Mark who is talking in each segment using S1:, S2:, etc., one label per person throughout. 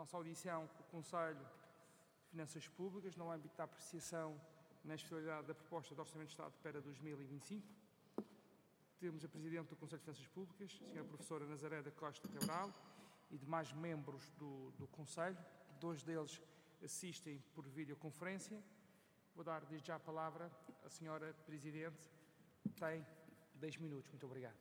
S1: nossa audição com o Conselho de Finanças Públicas no âmbito da apreciação na especialidade da proposta de Orçamento de Estado para 2025. Temos a Presidente do Conselho de Finanças Públicas, a Sra. Professora Nazaré da Costa Cabral, e demais membros do Conselho. 2 deles assistem por videoconferência. Vou dar desde já a palavra à Sra. Presidente. Tem 10 minutos. Muito obrigado.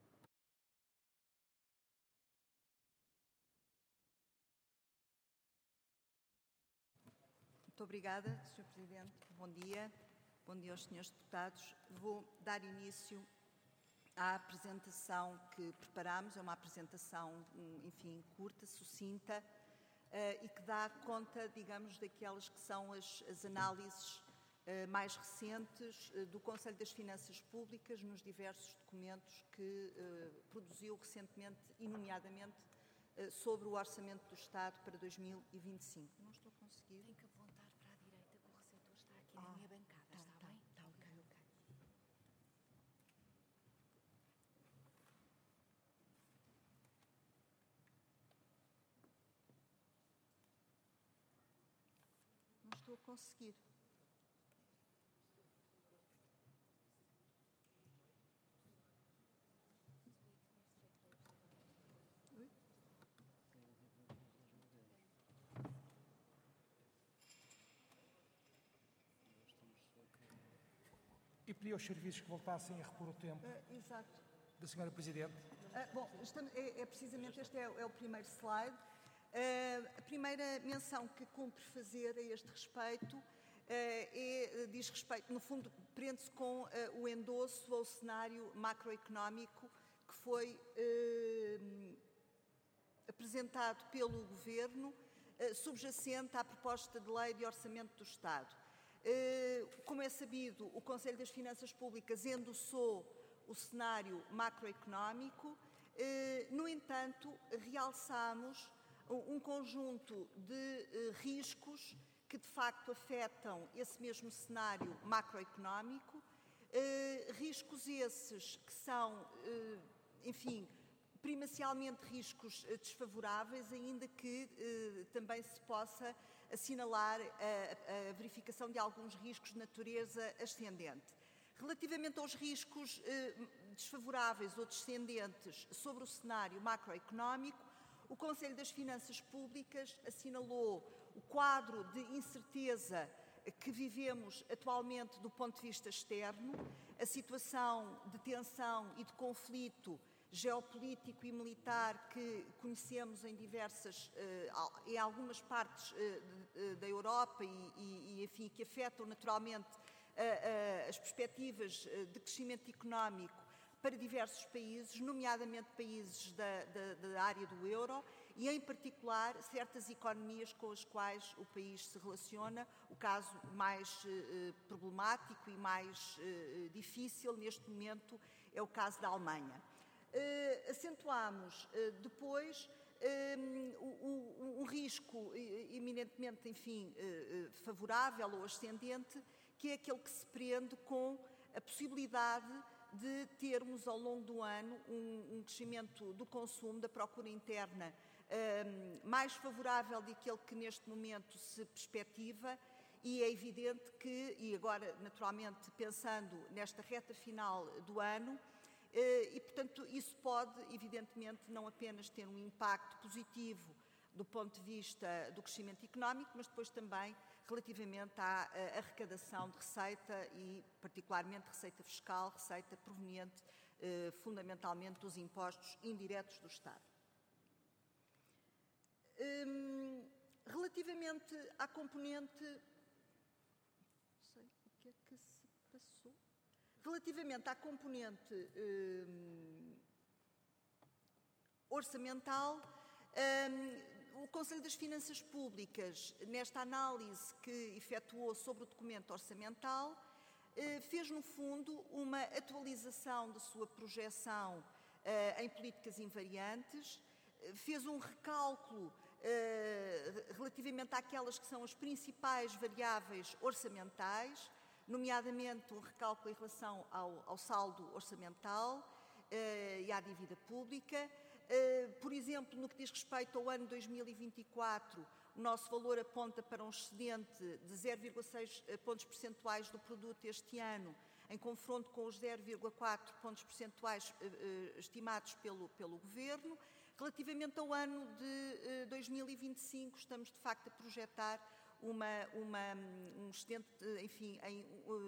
S2: Muito obrigada, Sr. Presidente. Bom dia. Bom dia aos senhores deputados. Vou dar início à apresentação que preparámos. É uma apresentação, enfim, curta, sucinta e que dá conta, digamos, daquelas que são as análises mais recentes do Conselho das Finanças Públicas nos diversos documentos que produziu recentemente e nomeadamente sobre o Orçamento do Estado para 2025. Não estou a conseguir.
S3: Tem que apontar para a direita, que o receptor está aqui na minha bancada, está bem?
S2: Está ok. Não estou a conseguir.
S1: E pedi aos serviços que voltassem a repor o tempo
S2: Exato.
S1: da Sra. Presidente.
S2: Bom, precisamente este é o primeiro slide. A primeira menção que cumpre fazer a este respeito diz respeito, no fundo, prende-se com o endosso ao cenário macroeconómico que foi apresentado pelo Governo, subjacente à proposta de lei de orçamento do Estado. Como é sabido, o Conselho das Finanças Públicas endossou o cenário macroeconómico. No entanto, realçamos um conjunto de riscos que, de facto, afetam esse mesmo cenário macroeconómico. Riscos esses que são, enfim, primacialmente riscos desfavoráveis, ainda que também se possa assinalar a verificação de alguns riscos de natureza ascendente. Relativamente aos riscos desfavoráveis ou descendentes sobre o cenário macroeconómico, o Conselho das Finanças Públicas assinalou o quadro de incerteza que vivemos atualmente do ponto de vista externo, a situação de tensão e de conflito geopolítico e militar que conhecemos em algumas partes da Europa e enfim, que afetam naturalmente as perspectivas de crescimento económico para diversos países, nomeadamente países da área do euro e, em particular, certas economias com as quais o país se relaciona. O caso mais problemático e mais difícil neste momento é o caso da Alemanha. Acentuámos depois um risco eminentemente, enfim, favorável ou ascendente, que é aquele que se prende com a possibilidade de termos ao longo do ano um crescimento do consumo, da procura interna mais favorável daquele que neste momento se perspectiva, e é evidente que, e agora naturalmente pensando nesta reta final do ano, e portanto isso pode evidentemente não apenas ter um impacto positivo do ponto de vista do crescimento económico, mas depois também relativamente à arrecadação de receita e particularmente receita fiscal, receita proveniente fundamentalmente dos impostos indiretos do Estado. Relativamente à componente... Não sei o que é que se passou. Relativamente à componente orçamental, o Conselho das Finanças Públicas, nesta análise que efetuou sobre o documento orçamental, fez, no fundo, uma atualização da sua projeção em políticas invariantes, fez um recálculo relativamente àquelas que são as principais variáveis orçamentais, nomeadamente um recálculo em relação ao saldo orçamental e à dívida pública, Por exemplo, no que diz respeito ao ano 2024, o nosso valor aponta para um excedente de 0,6 pontos percentuais do produto este ano, em confronto com os 0,4 pontos percentuais estimados pelo Governo. Relativamente ao ano de 2025, estamos de facto a projetar um excedente, enfim, em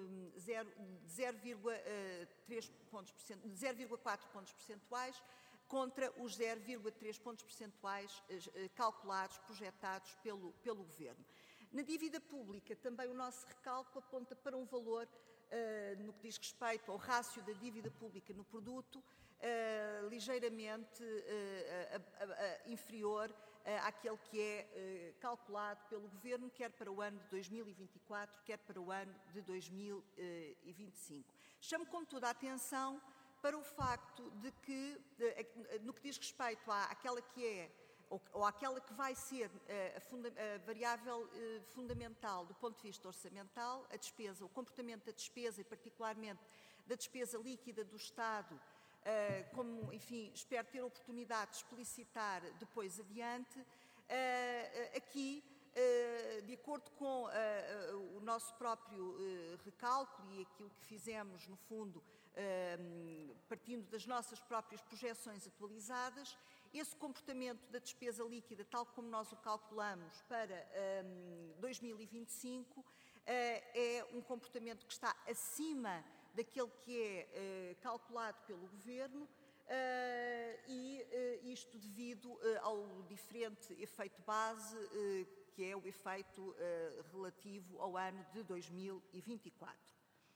S2: 0,4 pontos percentuais contra os 0,3 pontos percentuais calculados, projetados pelo Governo. Na dívida pública, também o nosso recálculo aponta para um valor, no que diz respeito ao rácio da dívida pública no produto, ligeiramente inferior àquele que é calculado pelo Governo, quer para o ano de 2024, quer para o ano de 2025. Chamo, contudo, a atenção para o facto de que, no que diz respeito àquela que é, ou àquela que vai ser a variável fundamental do ponto de vista orçamental, a despesa, o comportamento da despesa e particularmente da despesa líquida do Estado, como, enfim, espero ter a oportunidade de explicitar depois adiante, aqui, de acordo com o nosso próprio recálculo e aquilo que fizemos, no fundo, partindo das nossas próprias projeções atualizadas, esse comportamento da despesa líquida, tal como nós o calculamos para 2025, é um comportamento que está acima daquele que é calculado pelo Governo, e isto devido ao diferente efeito base, que é o efeito relativo ao ano de 2024.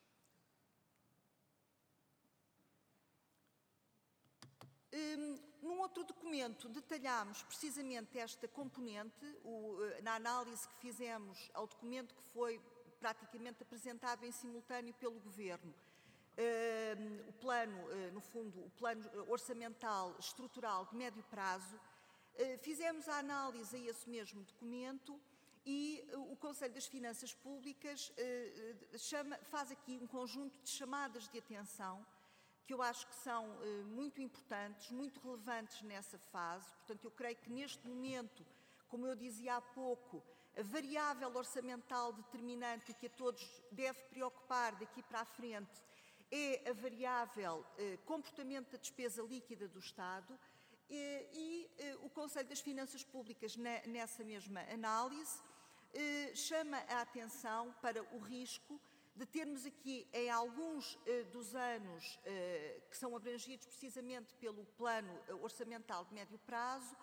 S2: Num outro documento detalhámos precisamente esta componente, na análise que fizemos ao documento que foi praticamente apresentado em simultâneo pelo Governo. O plano, no fundo, o plano orçamental estrutural de médio prazo, fizemos a análise a esse mesmo documento e o Conselho das Finanças Públicas faz aqui um conjunto de chamadas de atenção que eu acho que são muito importantes, muito relevantes nessa fase. Portanto, eu creio que neste momento, como eu dizia há pouco, a variável orçamental determinante que a todos deve preocupar daqui para a frente é a variável comportamento da despesa líquida do Estado e o Conselho das Finanças Públicas, nessa mesma análise, chama a atenção para o risco de termos aqui, em alguns dos anos que são abrangidos precisamente pelo plano orçamental de médio prazo,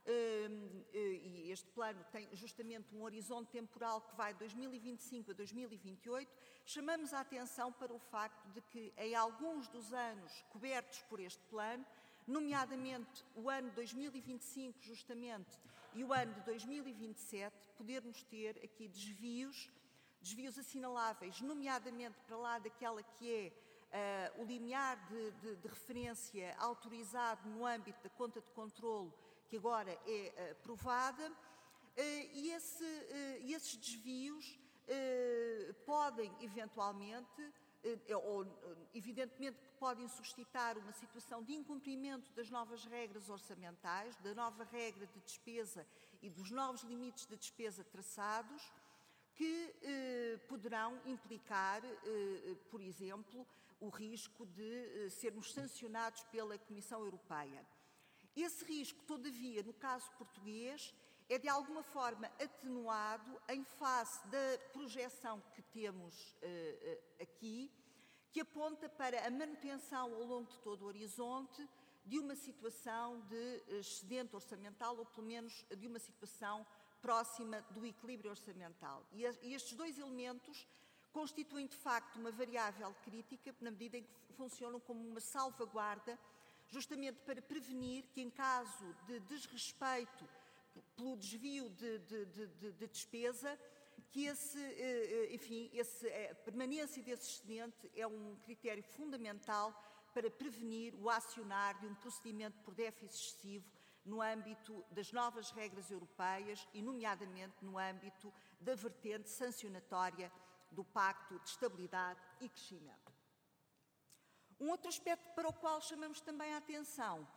S2: e este plano tem justamente um horizonte temporal que vai de 2025 a 2028, chamamos a atenção para o facto de que em alguns dos anos cobertos por este plano, nomeadamente o ano 2025 justamente e o ano de 2027, podermos ter aqui desvios assinaláveis, nomeadamente para lá daquela que é o limiar de referência autorizado no âmbito da conta de controlo, que agora é aprovada, e esses desvios podem eventualmente, ou evidentemente que podem suscitar uma situação de incumprimento das novas regras orçamentais, da nova regra de despesa e dos novos limites de despesa traçados, que poderão implicar, por exemplo, o risco de sermos sancionados pela Comissão Europeia. Esse risco, todavia, no caso português, é de alguma forma atenuado em face da projeção que temos aqui, que aponta para a manutenção ao longo de todo o horizonte de uma situação de excedente orçamental, ou pelo menos de uma situação próxima do equilíbrio orçamental. E estes dois elementos constituem, de facto, uma variável crítica, na medida em que funcionam como uma salvaguarda, justamente para prevenir que, em caso de desrespeito pelo desvio de despesa, que a permanência desse excedente é um critério fundamental para prevenir o acionar de um procedimento por déficit excessivo no âmbito das novas regras europeias e, nomeadamente, no âmbito da vertente sancionatória do Pacto de Estabilidade e Crescimento. Um outro aspecto para o qual chamamos também a atenção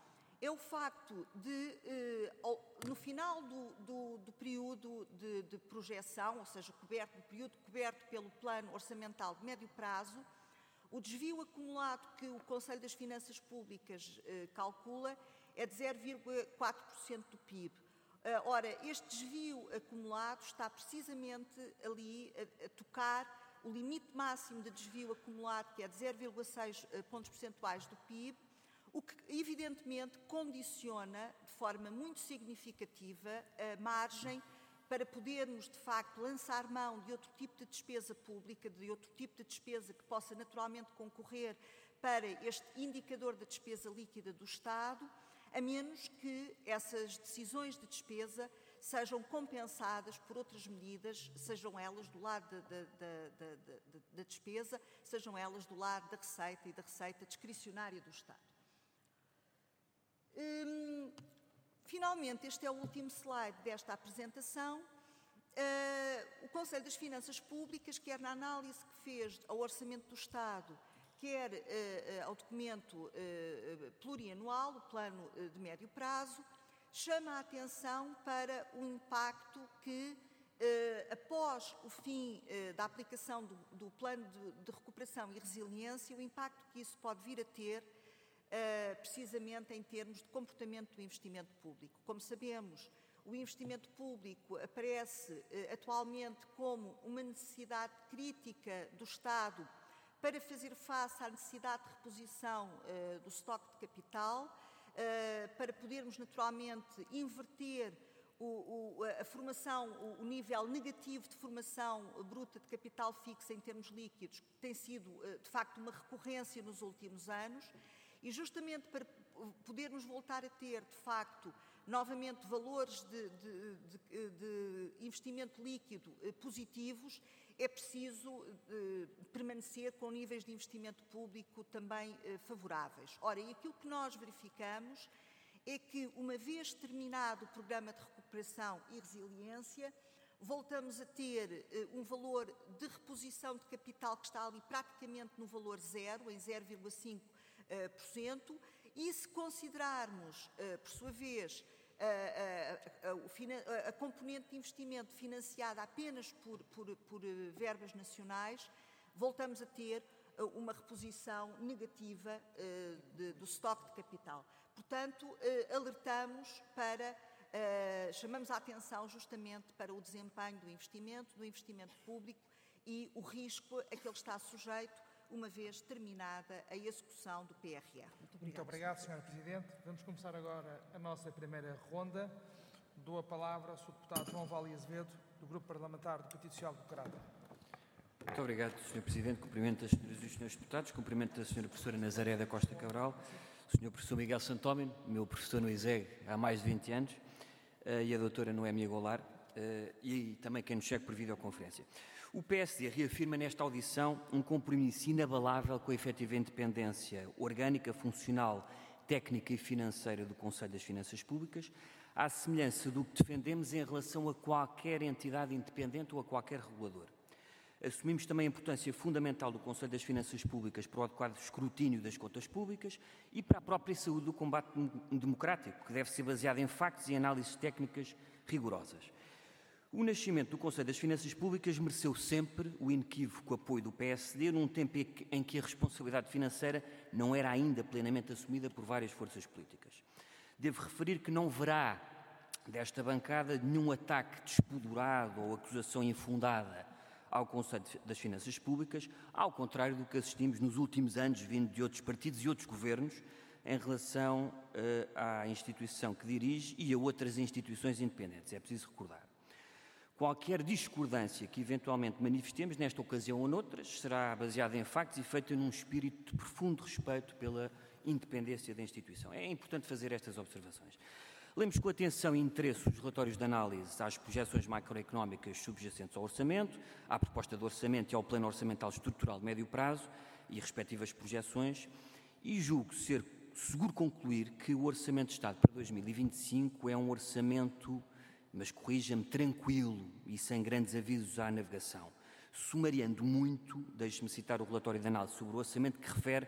S2: é o facto de, no final do período de projeção, ou seja, do período coberto pelo Plano Orçamental de Médio Prazo, o desvio acumulado que o Conselho das Finanças Públicas calcula é de 0,4% do PIB. Ora, este desvio acumulado está precisamente ali a tocar o limite máximo de desvio acumulado, que é de 0,6 pontos percentuais do PIB, o que evidentemente condiciona de forma muito significativa a margem para podermos, de facto, lançar mão de outro tipo de despesa pública, de outro tipo de despesa que possa naturalmente concorrer para este indicador da despesa líquida do Estado, a menos que essas decisões de despesa sejam compensadas por outras medidas, sejam elas do lado da despesa, sejam elas do lado da receita e da receita discricionária do Estado. Finalmente, este é o último slide desta apresentação. O Conselho das Finanças Públicas, quer na análise que fez ao Orçamento do Estado, quer ao documento plurianual, o Plano de Médio Prazo, chama a atenção para o impacto que, após o fim da aplicação do Plano de Recuperação e Resiliência, o impacto que isso pode vir a ter precisamente em termos de comportamento do investimento público. Como sabemos, o investimento público aparece atualmente como uma necessidade crítica do Estado para fazer face à necessidade de reposição do estoque de capital, para podermos naturalmente inverter a formação, o nível negativo de formação bruta de capital fixo em termos líquidos, que tem sido de facto uma recorrência nos últimos anos. E justamente para podermos voltar a ter, de facto, novamente valores de investimento líquido positivos, é preciso permanecer com níveis de investimento público também favoráveis. Ora, e aquilo que nós verificamos é que, uma vez terminado o Programa de Recuperação e Resiliência, voltamos a ter um valor de reposição de capital que está ali praticamente no valor zero, em 0,5%, e se considerarmos, por sua vez, a componente de investimento financiada apenas por verbas nacionais, voltamos a ter uma reposição negativa do estoque de capital. Portanto, alertamos para, chamamos a atenção justamente para o desempenho do investimento público e o risco a que ele está sujeito uma vez terminada a execução do PRR.
S1: Muito obrigado, Sra. Presidente. Vamos começar agora a nossa primeira ronda. Dou a palavra ao Sr. Deputado João Vale Azevedo, do Grupo Parlamentar do Partido Social Democrata.
S4: Muito obrigado, Sr. Presidente. Cumprimento as senhoras e os senhores deputados, cumprimento a Sra. Professora Nazaré da Costa Cabral, o Sr. Professor Miguel Santómeno, meu professor no ISEG há mais de 20 anos, e a doutora Noémia Goulart, e também quem nos segue por videoconferência. O PSD reafirma nesta audição um compromisso inabalável com a efetiva independência orgânica, funcional, técnica e financeira do Conselho das Finanças Públicas, à semelhança do que defendemos em relação a qualquer entidade independente ou a qualquer regulador. Assumimos também a importância fundamental do Conselho das Finanças Públicas para o adequado escrutínio das contas públicas e para a própria saúde do combate democrático, que deve ser baseado em factos e análises técnicas rigorosas. O nascimento do Conselho das Finanças Públicas mereceu sempre o inequívoco apoio do PSD num tempo em que a responsabilidade financeira não era ainda plenamente assumida por várias forças políticas. Devo referir que não verá desta bancada nenhum ataque despudorado ou acusação infundada ao Conselho das Finanças Públicas, ao contrário do que assistimos nos últimos anos vindo de outros partidos e outros governos em relação à instituição que dirige e a outras instituições independentes. É preciso recordar. Qualquer discordância que eventualmente manifestemos nesta ocasião ou noutras será baseada em factos e feita num espírito de profundo respeito pela independência da instituição. É importante fazer estas observações. Lemos com atenção e interesse os relatórios de análise às projeções macroeconómicas subjacentes ao orçamento, à proposta de orçamento e ao plano orçamental estrutural de médio prazo e respectivas projeções, e julgo ser seguro concluir que o Orçamento de Estado para 2025 é um orçamento, mas corrija-me, tranquilo e sem grandes avisos à navegação. Sumariando muito, deixe-me citar o relatório de análise sobre o orçamento que refere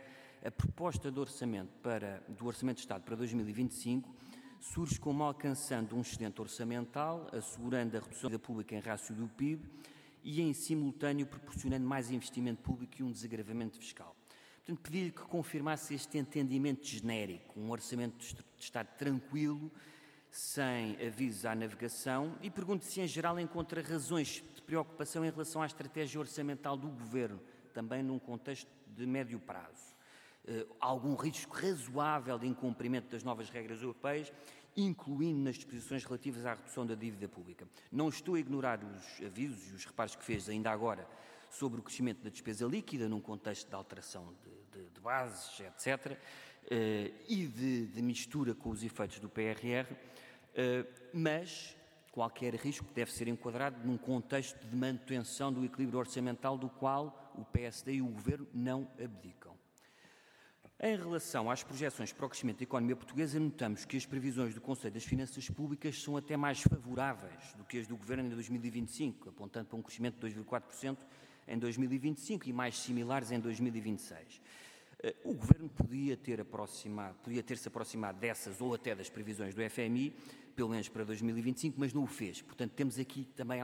S4: a proposta de orçamento do Orçamento de Estado para 2025 surge como alcançando um excedente orçamental, assegurando a redução da dívida pública em rácio do PIB e, em simultâneo, proporcionando mais investimento público e um desagravamento fiscal. Portanto, pedi-lhe que confirmasse este entendimento genérico, um orçamento de Estado tranquilo, sem avisos à navegação, e pergunto se, em geral, encontra razões de preocupação em relação à estratégia orçamental do Governo, também num contexto de médio prazo. Algum risco razoável de incumprimento das novas regras europeias, incluindo nas disposições relativas à redução da dívida pública. Não estou a ignorar os avisos e os reparos que fez ainda agora sobre o crescimento da despesa líquida num contexto de alteração de bases, etc., e de mistura com os efeitos do PRR, mas qualquer risco deve ser enquadrado num contexto de manutenção do equilíbrio orçamental do qual o PSD e o Governo não abdicam. Em relação às projeções para o crescimento da economia portuguesa, notamos que as previsões do Conselho das Finanças Públicas são até mais favoráveis do que as do Governo em 2025, apontando para um crescimento de 2,4% em 2025 e mais similares em 2026. O Governo podia ter-se aproximado dessas ou até das previsões do FMI, pelo menos para 2025, mas não o fez. Portanto, temos aqui também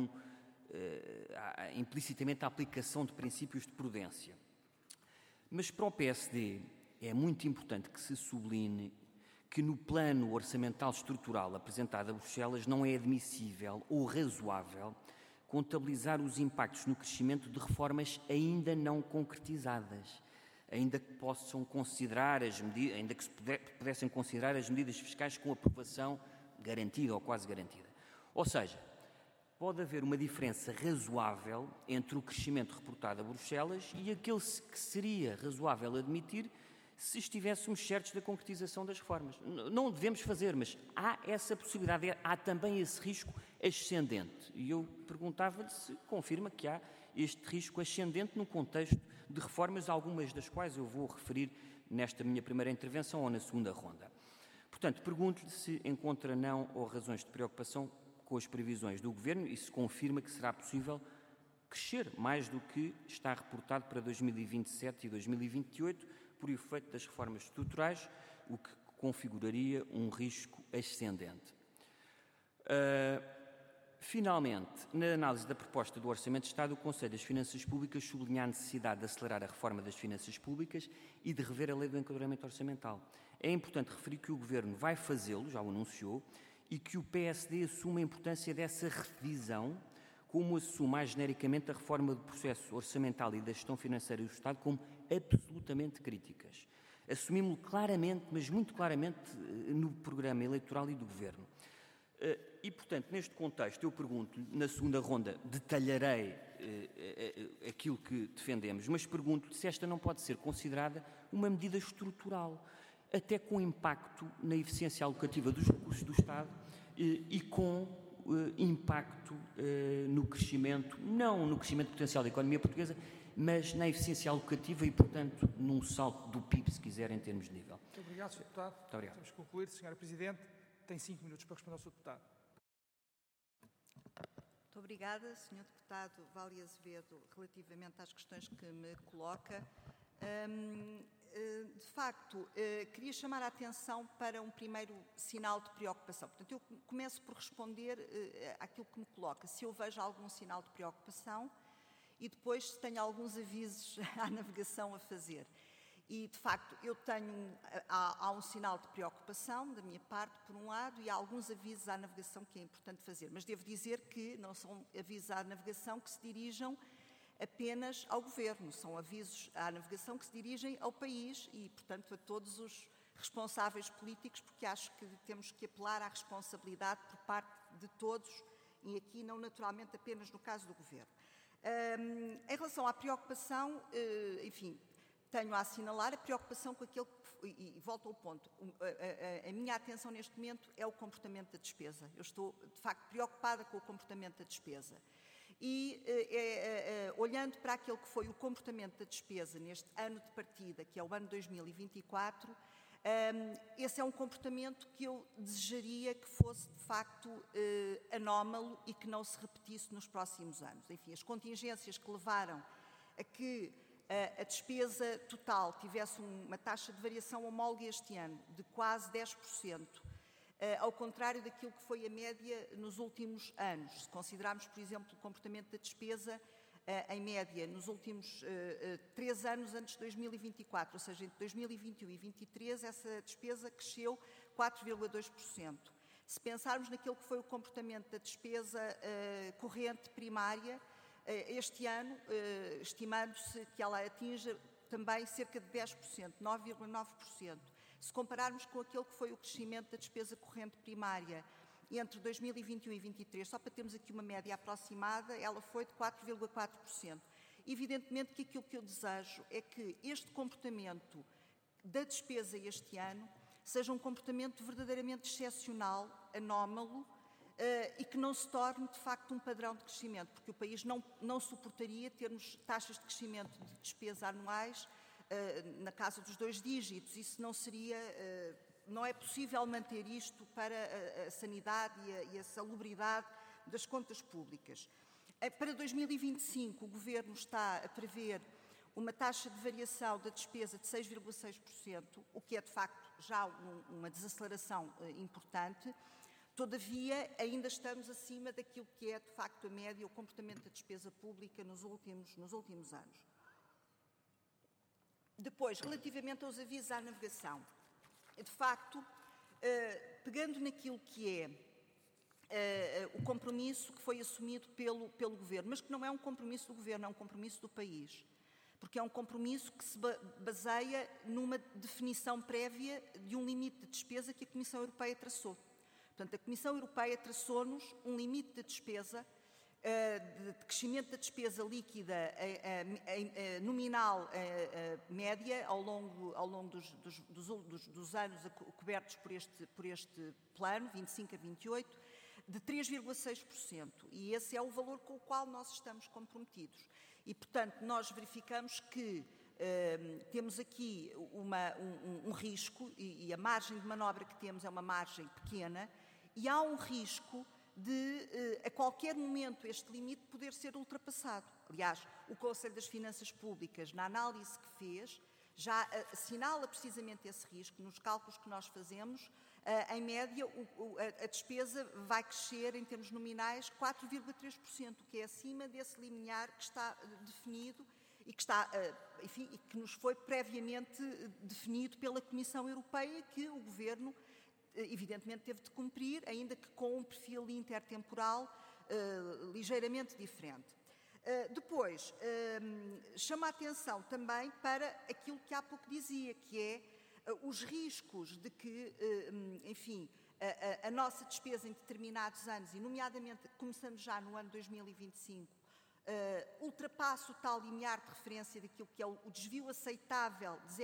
S4: implicitamente a aplicação de princípios de prudência. Mas para o PSD é muito importante que se sublinhe que no plano orçamental estrutural apresentado a Bruxelas não é admissível ou razoável contabilizar os impactos no crescimento de reformas ainda não concretizadas, ainda que possam considerar ainda que se pudessem considerar as medidas fiscais com aprovação garantida ou quase garantida. Ou seja, pode haver uma diferença razoável entre o crescimento reportado a Bruxelas e aquele que seria razoável admitir se estivéssemos certos da concretização das reformas. Não devemos fazer, mas há essa possibilidade, há também esse risco ascendente. E eu perguntava-lhe se confirma que há este risco ascendente no contexto de reformas, algumas das quais eu vou referir nesta minha primeira intervenção ou na segunda ronda. Portanto, pergunto-lhe se encontra não ou razões de preocupação com as previsões do Governo e se confirma que será possível crescer mais do que está reportado para 2027 e 2028 por efeito das reformas estruturais, o que configuraria um risco ascendente. Finalmente, na análise da proposta do Orçamento de Estado, o Conselho das Finanças Públicas sublinha a necessidade de acelerar a reforma das finanças públicas e de rever a lei do enquadramento orçamental. É importante referir que o Governo vai fazê-lo, já o anunciou, e que o PSD assume a importância dessa revisão, como assume mais genericamente a reforma do processo orçamental e da gestão financeira do Estado como absolutamente críticas. Assumimos-lo claramente, mas muito claramente, no programa eleitoral e do Governo. E, portanto, neste contexto, eu pergunto-lhe, na segunda ronda, detalharei aquilo que defendemos, mas pergunto-lhe se esta não pode ser considerada uma medida estrutural, até com impacto na eficiência alocativa dos recursos do Estado e com impacto no crescimento, não no crescimento potencial da economia portuguesa, mas na eficiência alocativa e, portanto, num salto do PIB, se quiser, em termos de nível.
S1: Muito obrigado, Sr. Deputado.
S4: Muito obrigado.
S1: Temos que concluir. Sra. Presidente, tem 5 minutos para responder ao Sr. Deputado.
S2: Muito obrigada, Sr. Deputado Vale Azevedo, relativamente às questões que me coloca. De facto, queria chamar a atenção para um primeiro sinal de preocupação. Portanto, eu começo por responder àquilo que me coloca, se eu vejo algum sinal de preocupação e depois se tenho alguns avisos à navegação a fazer. E, de facto, há um sinal de preocupação da minha parte, por um lado, e há alguns avisos à navegação que é importante fazer. Mas devo dizer que não são avisos à navegação que se dirijam apenas ao Governo, são avisos à navegação que se dirigem ao país e, portanto, a todos os responsáveis políticos, porque acho que temos que apelar à responsabilidade por parte de todos e aqui não naturalmente apenas no caso do Governo. Em relação à preocupação, enfim, tenho a assinalar a preocupação com aquele que, e volto ao ponto, a minha atenção neste momento é o comportamento da despesa. Eu estou, de facto, preocupada com o comportamento da despesa. E, olhando para aquele que foi o comportamento da despesa neste ano de partida, que é o ano 2024, esse é um comportamento que eu desejaria que fosse, de facto, anómalo e que não se repetisse nos próximos anos. Enfim, as contingências que levaram a que a despesa total tivesse uma taxa de variação homóloga este ano de quase 10%, ao contrário daquilo que foi a média nos últimos anos. Se considerarmos, por exemplo, o comportamento da despesa em média nos últimos 3 anos antes de 2024, ou seja, entre 2021 e 2023, essa despesa cresceu 4,2%. Se pensarmos naquilo que foi o comportamento da despesa corrente primária, este ano, estimando-se que ela atinja também cerca de 10%, 9,9%. Se compararmos com aquele que foi o crescimento da despesa corrente primária entre 2021 e 2023, só para termos aqui uma média aproximada, ela foi de 4,4%. Evidentemente que aquilo que eu desejo é que este comportamento da despesa este ano seja um comportamento verdadeiramente excepcional, anómalo, e que não se torne, de facto, um padrão de crescimento, porque o país não suportaria termos taxas de crescimento de despesa anuais na casa dos 2 dígitos. Isso não seria, não é possível manter isto para a sanidade e a salubridade das contas públicas. Para 2025, o Governo está a prever uma taxa de variação da despesa de 6,6%, o que é, de facto, já uma desaceleração importante. Todavia, ainda estamos acima daquilo que é, de facto, a média, o comportamento da despesa pública nos últimos anos. Depois, relativamente aos avisos à navegação, de facto, pegando naquilo que é o compromisso que foi assumido pelo Governo, mas que não é um compromisso do Governo, é um compromisso do país, porque é um compromisso que se baseia numa definição prévia de um limite de despesa que a Comissão Europeia traçou. Portanto, a Comissão Europeia traçou-nos um limite de despesa, de crescimento da despesa líquida nominal média ao longo dos anos cobertos por este plano, 25 a 28, de 3,6%. E esse é o valor com o qual nós estamos comprometidos. E, portanto, nós verificamos que temos aqui um risco, e a margem de manobra que temos é uma margem pequena, e há um risco de, a qualquer momento, este limite poder ser ultrapassado. Aliás, o Conselho das Finanças Públicas, na análise que fez, já assinala precisamente esse risco. Nos cálculos que nós fazemos, em média, a despesa vai crescer, em termos nominais, 4,3%, o que é acima desse limiar que está definido e que está, enfim, e que nos foi previamente definido pela Comissão Europeia, que o Governo, evidentemente, teve de cumprir, ainda que com um perfil intertemporal ligeiramente diferente. Depois, chama a atenção também para aquilo que há pouco dizia, que é os riscos de que, enfim, a nossa despesa em determinados anos, e nomeadamente começando já no ano 2025, ultrapassa o tal limiar de referência daquilo que é o desvio aceitável de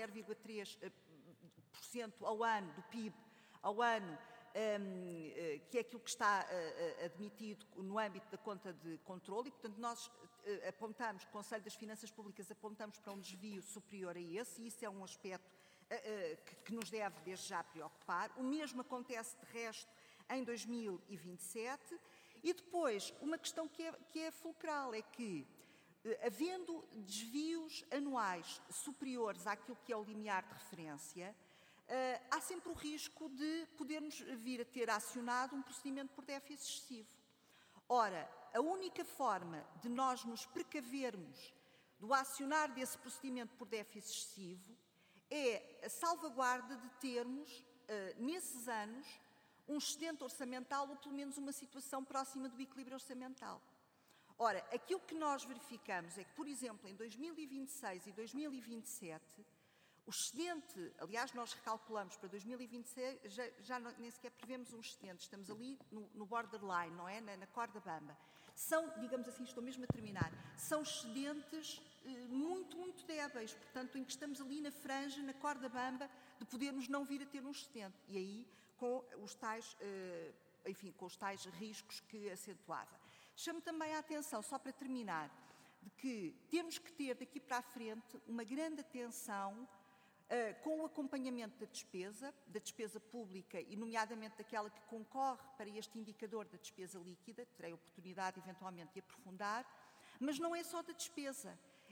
S2: 0,3% ao ano do PIB ao ano, que é aquilo que está admitido no âmbito da conta de controle, e, portanto, nós apontamos, o Conselho das Finanças Públicas, apontamos para um desvio superior a esse, e isso é um aspecto que nos deve desde já preocupar. O mesmo acontece, de resto, em 2027. E depois, uma questão que é fulcral, é que, havendo desvios anuais superiores àquilo que é o limiar de referência, há sempre o risco de podermos vir a ter acionado um procedimento por déficit excessivo. Ora, a única forma de nós nos precavermos do acionar desse procedimento por déficit excessivo é a salvaguarda de termos, nesses anos, um excedente orçamental ou pelo menos uma situação próxima do equilíbrio orçamental. Ora, aquilo que nós verificamos é que, por exemplo, em 2026 e 2027, o excedente, aliás, nós recalculamos para 2026, já nem sequer prevemos um excedente, estamos ali no borderline, não é? Na corda bamba. São, digamos assim, estou mesmo a terminar, são excedentes muito, muito débeis, portanto, em que estamos ali na franja, na corda bamba, de podermos não vir a ter um excedente. E aí, com os tais, enfim, com os tais riscos que acentuava. Chamo também a atenção, só para terminar, de que temos que ter daqui para a frente uma grande atenção com o acompanhamento da despesa pública e nomeadamente daquela que concorre para este indicador da despesa líquida, terei a oportunidade eventualmente de aprofundar, mas não é só da despesa,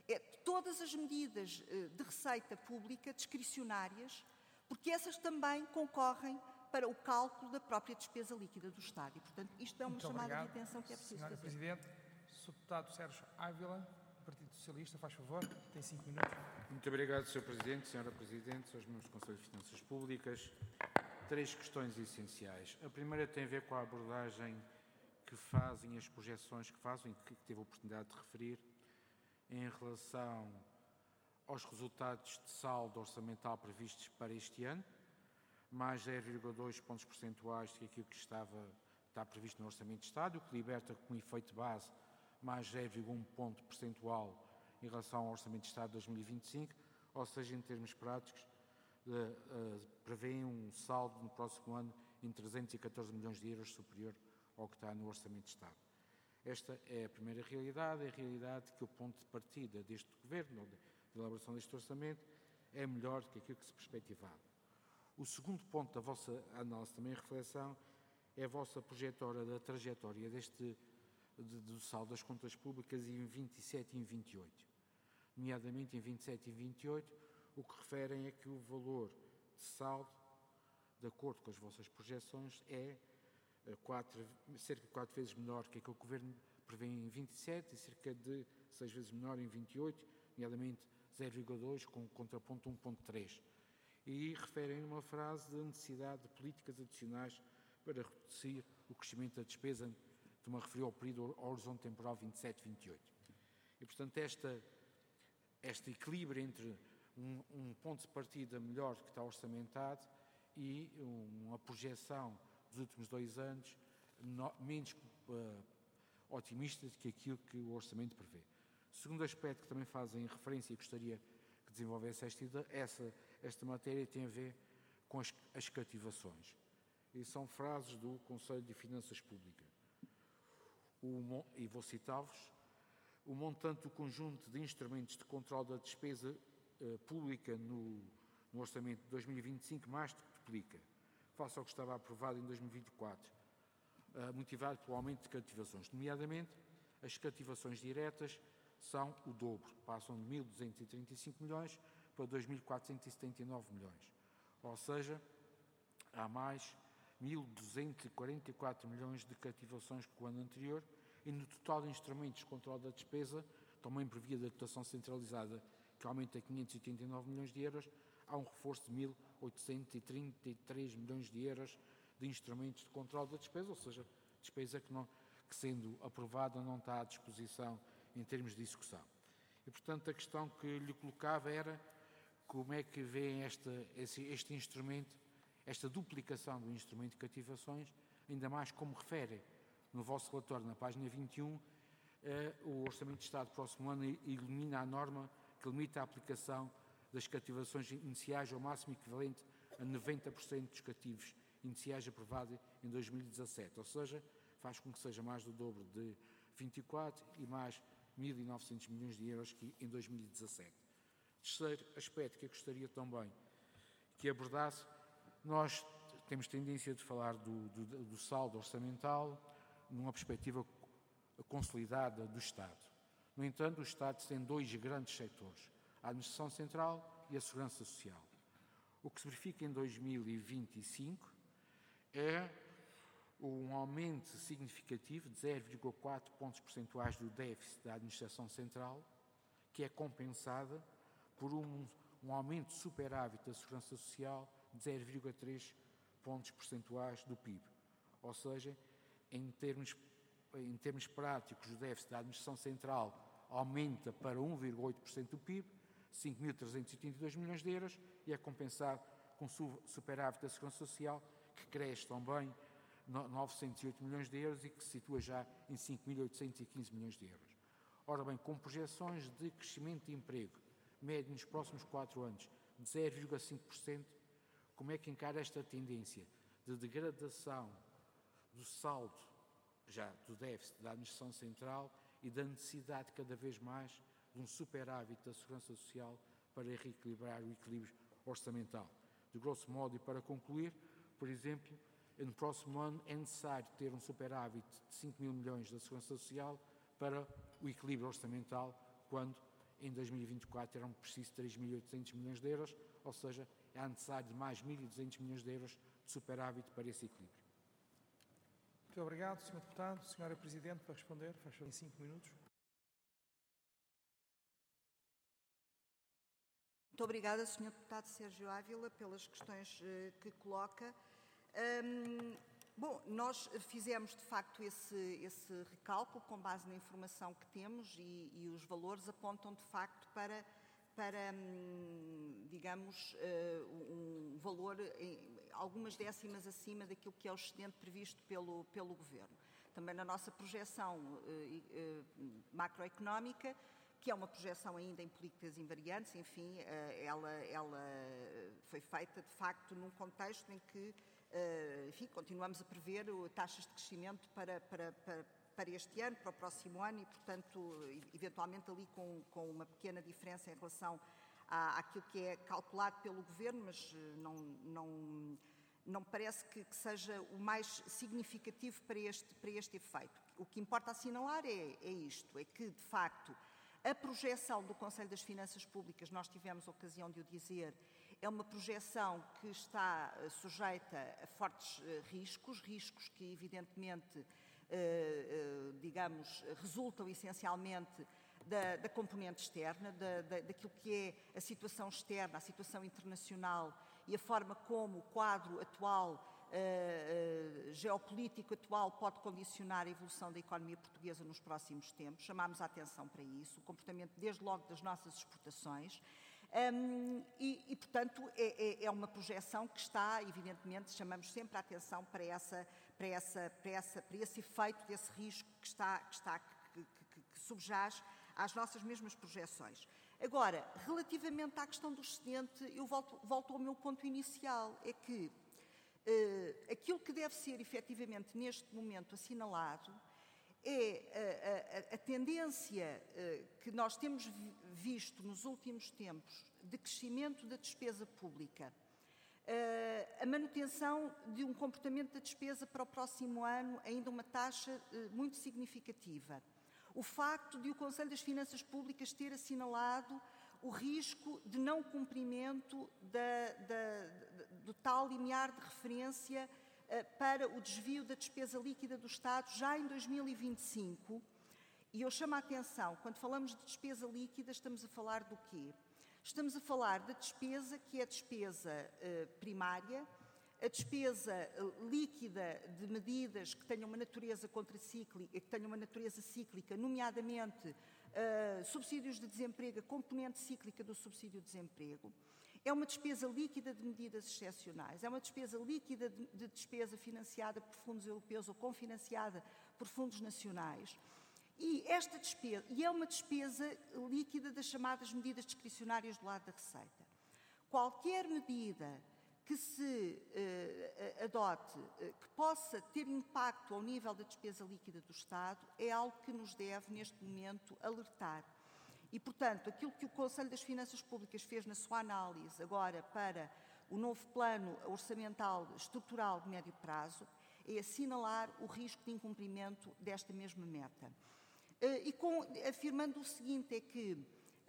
S2: todas as medidas de receita pública discricionárias, porque essas também concorrem para o cálculo da própria despesa líquida do Estado. E, portanto, isto é uma chamada de atenção que é preciso
S1: Senhora
S2: fazer.
S1: Presidente, Sr. Deputado Sérgio Ávila, Partido Socialista, faz favor, tem 5 minutos.
S5: Muito obrigado, Sr. Presidente, Sra. Presidente, Srs. membros do Conselho de Finanças Públicas. 3 questões essenciais. A primeira tem a ver com a abordagem que fazem, as projeções que fazem, que teve a oportunidade de referir, em relação aos resultados de saldo orçamental previstos para este ano, mais 0,2 pontos percentuais do que aquilo que está previsto no Orçamento de Estado, o que liberta como efeito base mais 0,1 ponto percentual em relação ao Orçamento de Estado de 2025, ou seja, em termos práticos, prevêem um saldo no próximo ano em 314 milhões de euros superior ao que está no Orçamento de Estado. Esta é a primeira realidade, é a realidade que o ponto de partida deste Governo, da elaboração deste Orçamento, é melhor do que aquilo que se perspectivava. O segundo ponto da vossa análise, também reflexão, é a vossa projetória da trajetória do saldo das contas públicas em 27 e em 28. Nomeadamente em 27 e 28, o que referem é que o valor de saldo, de acordo com as vossas projeções, é cerca de 4 vezes menor que aquilo que o Governo prevê em 27 e cerca de 6 vezes menor em 28, nomeadamente 0,2 com contraponto 1,3. E referem numa frase da necessidade de políticas adicionais para reduzir o crescimento da despesa, estou-me a referir ao período, ao horizonte temporal 27-28. E, portanto, este equilíbrio entre um ponto de partida melhor que está orçamentado e uma projeção dos últimos 2 anos menos otimista do que aquilo que o orçamento prevê. O segundo aspecto que também fazem referência e gostaria que desenvolvesse esta matéria tem a ver com as cativações. E são frases do Conselho de Finanças Públicas. E vou citá-vos: o montante do conjunto de instrumentos de controle da despesa pública no Orçamento de 2025 mais do que duplica, face ao que estava aprovado em 2024, motivado pelo aumento de cativações. Nomeadamente, as cativações diretas são o dobro, passam de 1.235 milhões para 2.479 milhões. Ou seja, há mais 1.244 milhões de cativações que o ano anterior, e no total de instrumentos de controle da despesa, também por via da dotação centralizada, que aumenta a 589 milhões de euros, há um reforço de 1.833 milhões de euros de instrumentos de controle da despesa, ou seja, despesa que sendo aprovada não está à disposição em termos de execução. E, portanto, a questão que lhe colocava era como é que vê este instrumento, esta duplicação do instrumento de cativações, ainda mais como refere no vosso relatório, na página 21, o Orçamento de Estado do próximo ano elimina a norma que limita a aplicação das cativações iniciais ao máximo equivalente a 90% dos cativos iniciais aprovados em 2017, ou seja, faz com que seja mais do dobro de 24 e mais 1.900 milhões de euros que em 2017. Terceiro aspecto que eu gostaria também que abordasse: nós temos tendência de falar do saldo orçamental numa perspectiva consolidada do Estado. No entanto, o Estado tem 2 grandes setores: a Administração Central e a Segurança Social. O que se verifica em 2025 é um aumento significativo de 0,4 pontos percentuais do déficit da Administração Central, que é compensada por um aumento de superávit da Segurança Social de 0,3 pontos percentuais do PIB. Ou seja, em termos práticos, o déficit da Administração Central aumenta para 1,8% do PIB, 5.382 milhões de euros, e é compensado com superávit da Segurança Social, que cresce também 908 milhões de euros e que se situa já em 5.815 milhões de euros. Ora bem, com projeções de crescimento de emprego médio nos próximos 4 anos de 0,5%, como é que encara esta tendência de degradação do saldo já do déficit da Administração Central e da necessidade cada vez mais de um superávit da Segurança Social para reequilibrar o equilíbrio orçamental? De grosso modo, e para concluir, por exemplo, no próximo ano é necessário ter um superávit de 5.000 milhões da Segurança Social para o equilíbrio orçamental, quando em 2024 eram precisos 3.800 milhões de euros, ou seja, é necessário mais 1.200 milhões de euros de superávit para esse equilíbrio.
S1: Muito obrigado, Sr. Deputado. Sra. Presidente, para responder, faz favor, em 5 minutos.
S2: Muito obrigada, Sr. Deputado Sérgio Ávila, pelas questões que coloca. Bom, nós fizemos, de facto, esse recálculo com base na informação que temos e os valores apontam, de facto, para digamos, um valor algumas décimas acima daquilo que é o excedente previsto pelo Governo. Também na nossa projeção macroeconómica, que é uma projeção ainda em políticas invariantes, enfim, ela foi feita, de facto, num contexto em que, enfim, continuamos a prever taxas de crescimento para este ano, para o próximo ano e, portanto, eventualmente ali com uma pequena diferença em relação àquilo que é calculado pelo Governo, mas não parece que seja o mais significativo para este efeito. O que importa assinalar é isto, é que, de facto, a projeção do Conselho das Finanças Públicas, nós tivemos a ocasião de o dizer, é uma projeção que está sujeita a fortes riscos que evidentemente, digamos, resultam essencialmente da componente externa, daquilo que é a situação externa, a situação internacional e a forma como o quadro atual, geopolítico atual, pode condicionar a evolução da economia portuguesa nos próximos tempos. Chamámos a atenção para isso, o comportamento desde logo das nossas exportações. Portanto, é uma projeção que está, evidentemente, chamamos sempre a atenção para esse efeito, desse risco que subjaz às nossas mesmas projeções. Agora, relativamente à questão do excedente, eu volto ao meu ponto inicial, é que aquilo que deve ser efetivamente neste momento assinalado é a tendência que nós temos visto nos últimos tempos de crescimento da despesa pública, a manutenção de um comportamento da despesa para o próximo ano, ainda uma taxa muito significativa. O facto de o Conselho das Finanças Públicas ter assinalado o risco de não cumprimento do tal limiar de referência para o desvio da despesa líquida do Estado já em 2025. E eu chamo a atenção, quando falamos de despesa líquida, estamos a falar do quê? Estamos a falar da despesa que é a despesa primária, a despesa líquida de medidas que tenham uma natureza contracíclica, que tenham uma natureza cíclica, nomeadamente subsídios de desemprego, a componente cíclica do subsídio de desemprego. É uma despesa líquida de medidas excepcionais, é uma despesa líquida de despesa financiada por fundos europeus ou confinanciada por fundos nacionais. E é uma despesa líquida das chamadas medidas discricionárias do lado da receita. Qualquer medida que se adote, que possa ter impacto ao nível da despesa líquida do Estado, é algo que nos deve, neste momento, alertar. E, portanto, aquilo que o Conselho das Finanças Públicas fez na sua análise agora para o novo plano orçamental estrutural de médio prazo é assinalar o risco de incumprimento desta mesma meta. Afirmando o seguinte, é que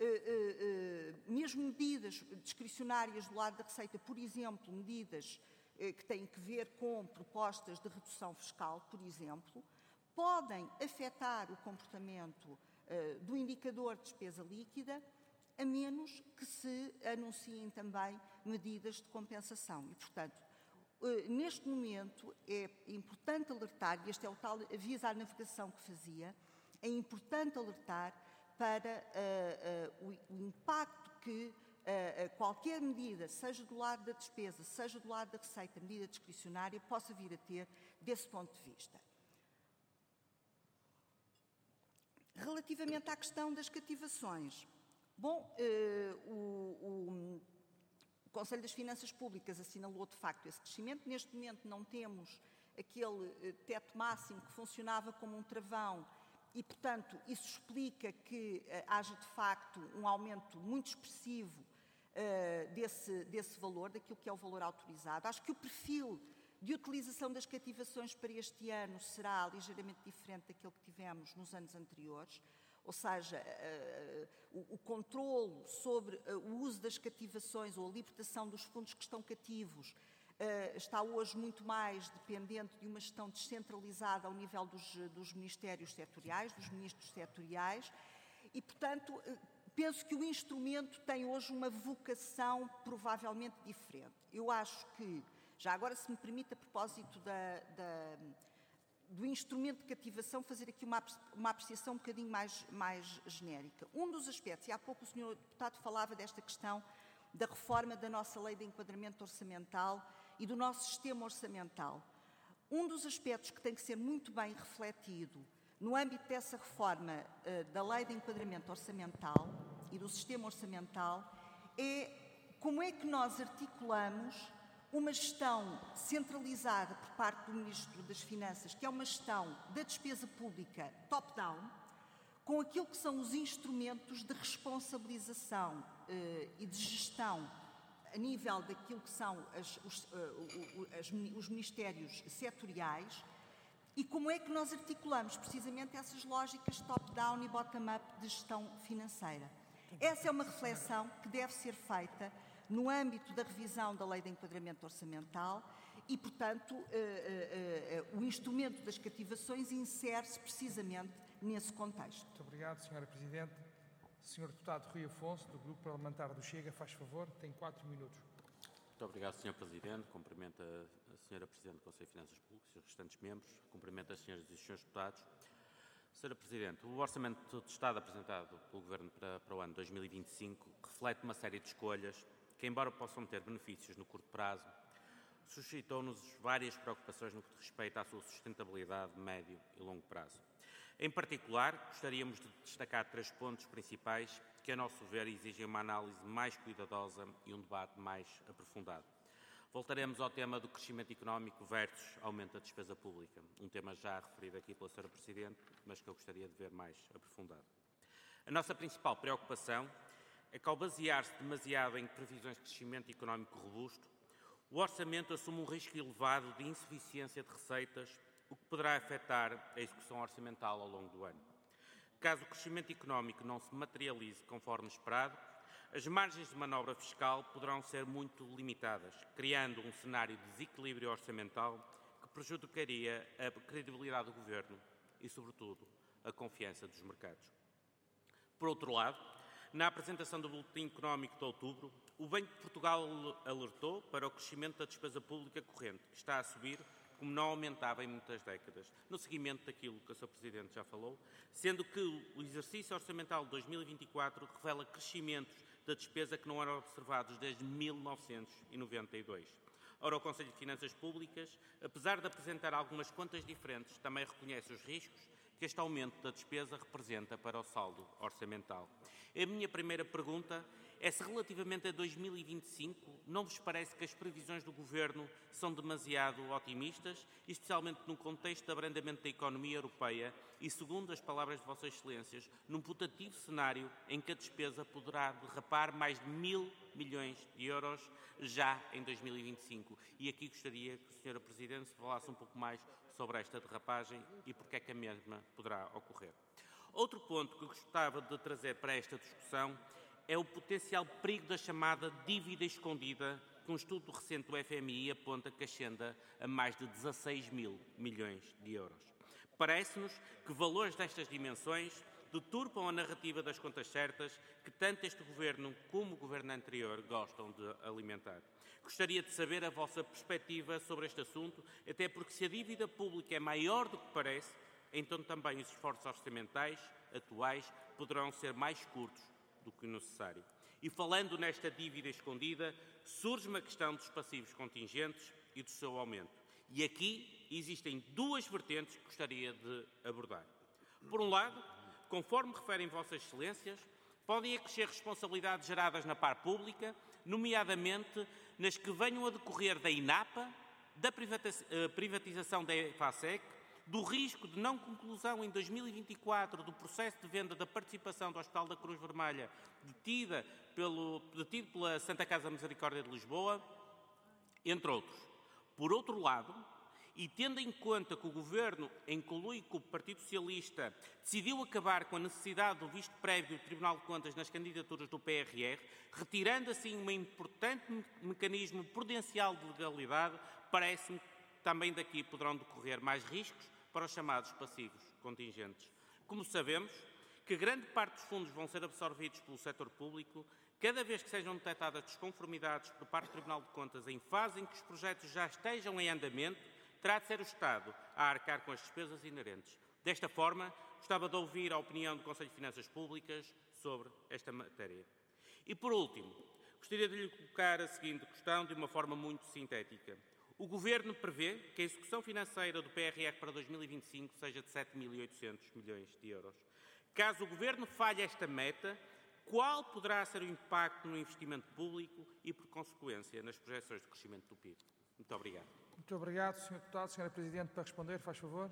S2: mesmo medidas discricionárias do lado da receita, por exemplo, medidas que têm que ver com propostas de redução fiscal, por exemplo, podem afetar o comportamento do indicador de despesa líquida, a menos que se anunciem também medidas de compensação. E, portanto, neste momento é importante alertar, e este é o tal aviso à navegação que fazia, é importante alertar para o impacto que qualquer medida, seja do lado da despesa, seja do lado da receita, medida discricionária, possa vir a ter desse ponto de vista. Relativamente à questão das cativações, bom, o Conselho das Finanças Públicas assinalou de facto esse crescimento. Neste momento não temos aquele teto máximo que funcionava como um travão e, portanto, isso explica que haja de facto um aumento muito expressivo desse valor, daquilo que é o valor autorizado. Acho que o perfil de utilização das cativações para este ano será ligeiramente diferente daquele que tivemos nos anos anteriores, ou seja, o controlo sobre o uso das cativações ou a libertação dos fundos que estão cativos está hoje muito mais dependente de uma gestão descentralizada ao nível dos ministérios setoriais, dos ministros setoriais, e, portanto, penso que o instrumento tem hoje uma vocação provavelmente diferente. Eu acho que, já agora, se me permite, a propósito do instrumento de cativação, fazer aqui uma apreciação um bocadinho mais genérica. Um dos aspectos, e há pouco o Sr. Deputado falava desta questão da reforma da nossa lei de enquadramento orçamental e do nosso sistema orçamental. Um dos aspectos que tem que ser muito bem refletido no âmbito dessa reforma da lei de enquadramento orçamental e do sistema orçamental é como é que nós articulamos uma gestão centralizada por parte do Ministro das Finanças, que é uma gestão da despesa pública top-down, com aquilo que são os instrumentos de responsabilização e de gestão a nível daquilo que são os ministérios setoriais, e como é que nós articulamos precisamente essas lógicas top-down e bottom-up de gestão financeira. Essa é uma reflexão que deve ser feita no âmbito da revisão da Lei de Enquadramento Orçamental e, portanto, o instrumento das cativações insere-se precisamente nesse contexto.
S1: Muito obrigado, Sra. Presidente. Sr. Deputado Rui Afonso, do Grupo Parlamentar do Chega, faz favor, tem 4 minutos.
S6: Muito obrigado, Sr. Presidente. Cumprimento a Sra. Presidente do Conselho de Finanças Públicas e os restantes membros. Cumprimento as Sras. e os Srs. Deputados. Sra. Presidente, o Orçamento de Estado apresentado pelo Governo para o ano 2025 reflete uma série de escolhas que, embora possam ter benefícios no curto prazo, suscitou-nos várias preocupações no que respeita à sua sustentabilidade médio e longo prazo. Em particular, gostaríamos de destacar 3 pontos principais que, a nosso ver, exigem uma análise mais cuidadosa e um debate mais aprofundado. Voltaremos ao tema do crescimento económico versus aumento da despesa pública, um tema já referido aqui pela Sra. Presidente, mas que eu gostaria de ver mais aprofundado. A nossa principal preocupação é que, ao basear-se demasiado em previsões de crescimento económico robusto, o orçamento assume um risco elevado de insuficiência de receitas, o que poderá afetar a execução orçamental ao longo do ano. Caso o crescimento económico não se materialize conforme esperado, as margens de manobra fiscal poderão ser muito limitadas, criando um cenário de desequilíbrio orçamental que prejudicaria a credibilidade do Governo e, sobretudo, a confiança dos mercados. Por outro lado, na apresentação do Boletim Económico de outubro, o Banco de Portugal alertou para o crescimento da despesa pública corrente, que está a subir como não aumentava em muitas décadas, no seguimento daquilo que a Sra. Presidente já falou, sendo que o exercício orçamental de 2024 revela crescimentos da despesa que não eram observados desde 1992. Ora, o Conselho de Finanças Públicas, apesar de apresentar algumas contas diferentes, também reconhece os riscos que este aumento da despesa representa para o saldo orçamental. A minha primeira pergunta é se, relativamente a 2025, não vos parece que as previsões do Governo são demasiado otimistas, especialmente no contexto de abrandamento da economia europeia e, segundo as palavras de Vossas Excelências, num putativo cenário em que a despesa poderá derrapar mais de 1.000 milhões de euros já em 2025. E aqui gostaria que a Sra. Presidente se falasse um pouco mais sobre esta derrapagem e porque é que a mesma poderá ocorrer. Outro ponto que gostava de trazer para esta discussão é o potencial perigo da chamada dívida escondida, que um estudo recente do FMI aponta que ascenda a mais de 16.000 milhões de euros. Parece-nos que valores destas dimensões deturpam a narrativa das contas certas que tanto este Governo como o Governo anterior gostam de alimentar. Gostaria de saber a vossa perspectiva sobre este assunto, até porque se a dívida pública é maior do que parece, então também os esforços orçamentais atuais poderão ser mais curtos do que o necessário. E falando nesta dívida escondida, surge uma questão dos passivos contingentes e do seu aumento. E aqui existem 2 vertentes que gostaria de abordar. Por um lado, conforme referem Vossas Excelências, podem acrescer responsabilidades geradas na parte pública, nomeadamente nas que venham a decorrer da INAPA, da privatização da EFASEC, do risco de não conclusão em 2024 do processo de venda da participação do Hospital da Cruz Vermelha detido pela Santa Casa Misericórdia de Lisboa, entre outros. Por outro lado, e tendo em conta que o Governo, em conluio com o Partido Socialista, decidiu acabar com a necessidade do visto prévio do Tribunal de Contas nas candidaturas do PRR, retirando assim um importante mecanismo prudencial de legalidade, parece-me que também daqui poderão decorrer mais riscos para os chamados passivos contingentes. Como sabemos que grande parte dos fundos vão ser absorvidos pelo setor público, cada vez que sejam detectadas desconformidades por parte do Tribunal de Contas em fase em que os projetos já estejam em andamento, terá de ser o Estado a arcar com as despesas inerentes. Desta forma, gostava de ouvir a opinião do Conselho de Finanças Públicas sobre esta matéria. E, por último, gostaria de lhe colocar a seguinte questão de uma forma muito sintética. O Governo prevê que a execução financeira do PRR para 2025 seja de 7.800 milhões de euros. Caso o Governo falhe esta meta, qual poderá ser o impacto no investimento público e, por consequência, nas projeções de crescimento do PIB? Muito obrigado.
S1: Muito obrigado, Sr. Deputado. Sra. Presidente, para responder, faz favor.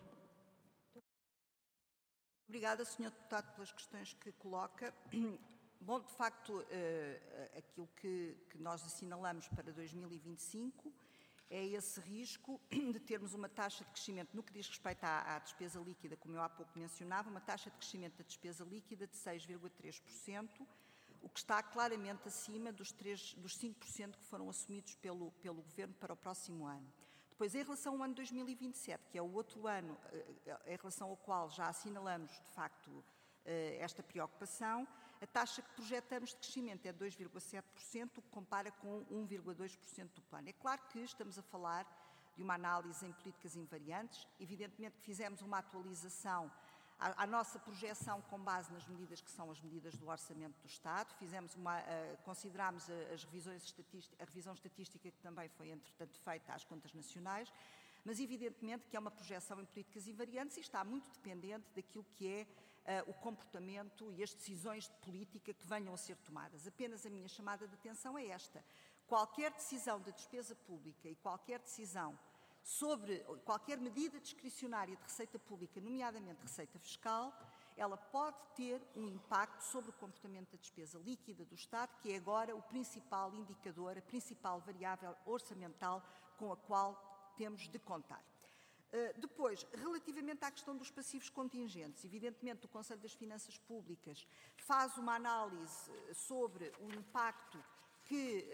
S2: Obrigada, Sr. Deputado, pelas questões que coloca. Bom, de facto, aquilo que nós assinalamos para 2025 é esse risco de termos uma taxa de crescimento, no que diz respeito à despesa líquida, como eu há pouco mencionava, uma taxa de crescimento da despesa líquida de 6,3%, o que está claramente acima dos 5% que foram assumidos pelo Governo para o próximo ano. Depois, em relação ao ano 2027, que é o outro ano em relação ao qual já assinalamos, de facto, esta preocupação, a taxa que projetamos de crescimento é 2,7%, o que compara com 1,2% do plano. É claro que estamos a falar de uma análise em políticas invariantes. Evidentemente que fizemos uma atualização à nossa projeção com base nas medidas que são as medidas do Orçamento do Estado. Considerámos a revisão estatística que também foi, entretanto, feita às contas nacionais, mas evidentemente que é uma projeção em políticas invariantes e está muito dependente daquilo que é o comportamento e as decisões de política que venham a ser tomadas. Apenas a minha chamada de atenção é esta. Qualquer decisão de despesa pública e qualquer decisão sobre qualquer medida discricionária de receita pública, nomeadamente receita fiscal, ela pode ter um impacto sobre o comportamento da despesa líquida do Estado, que é agora o principal indicador, a principal variável orçamental com a qual temos de contar. Depois, relativamente à questão dos passivos contingentes, evidentemente o Conselho das Finanças Públicas faz uma análise sobre o impacto que,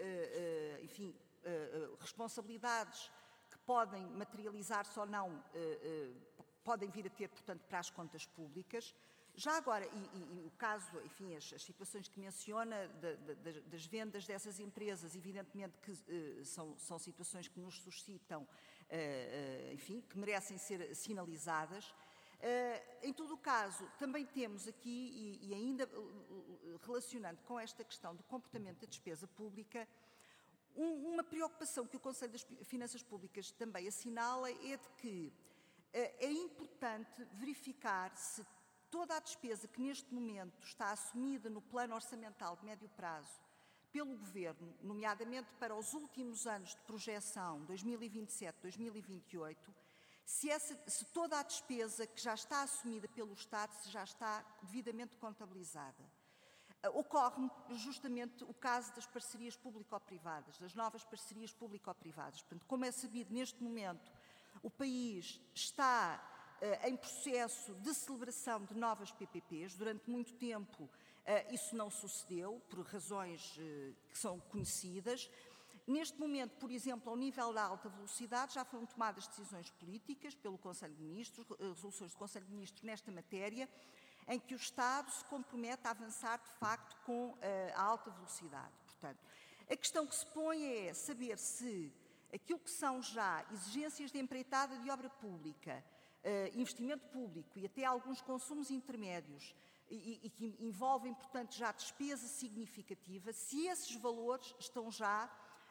S2: responsabilidades que podem materializar-se ou não, podem vir a ter, portanto, para as contas públicas. Já agora, e o caso, enfim, as situações que menciona das vendas dessas empresas, evidentemente que são situações que nos suscitam, enfim, que merecem ser sinalizadas. Em todo o caso, também temos aqui, e ainda relacionando com esta questão do comportamento da despesa pública, uma preocupação que o Conselho das Finanças Públicas também assinala é de que é importante verificar se toda a despesa que neste momento está assumida no plano orçamental de médio prazo pelo Governo, nomeadamente para os últimos anos de projeção, 2027-2028, se toda a despesa que já está assumida pelo Estado se já está devidamente contabilizada. Ocorre justamente o caso das parcerias público-privadas, das novas parcerias público-privadas. Portanto, como é sabido, neste momento, o país está em processo de celebração de novas PPPs. Durante muito tempo isso não sucedeu, por razões que são conhecidas. Neste momento, por exemplo, ao nível da alta velocidade, já foram tomadas decisões políticas pelo Conselho de Ministros, resoluções do Conselho de Ministros nesta matéria, em que o Estado se compromete a avançar, de facto, com a alta velocidade. Portanto, a questão que se põe é saber se aquilo que são já exigências de empreitada de obra pública, investimento público e até alguns consumos intermédios e que envolvem, portanto, já despesa significativa, se esses valores estão já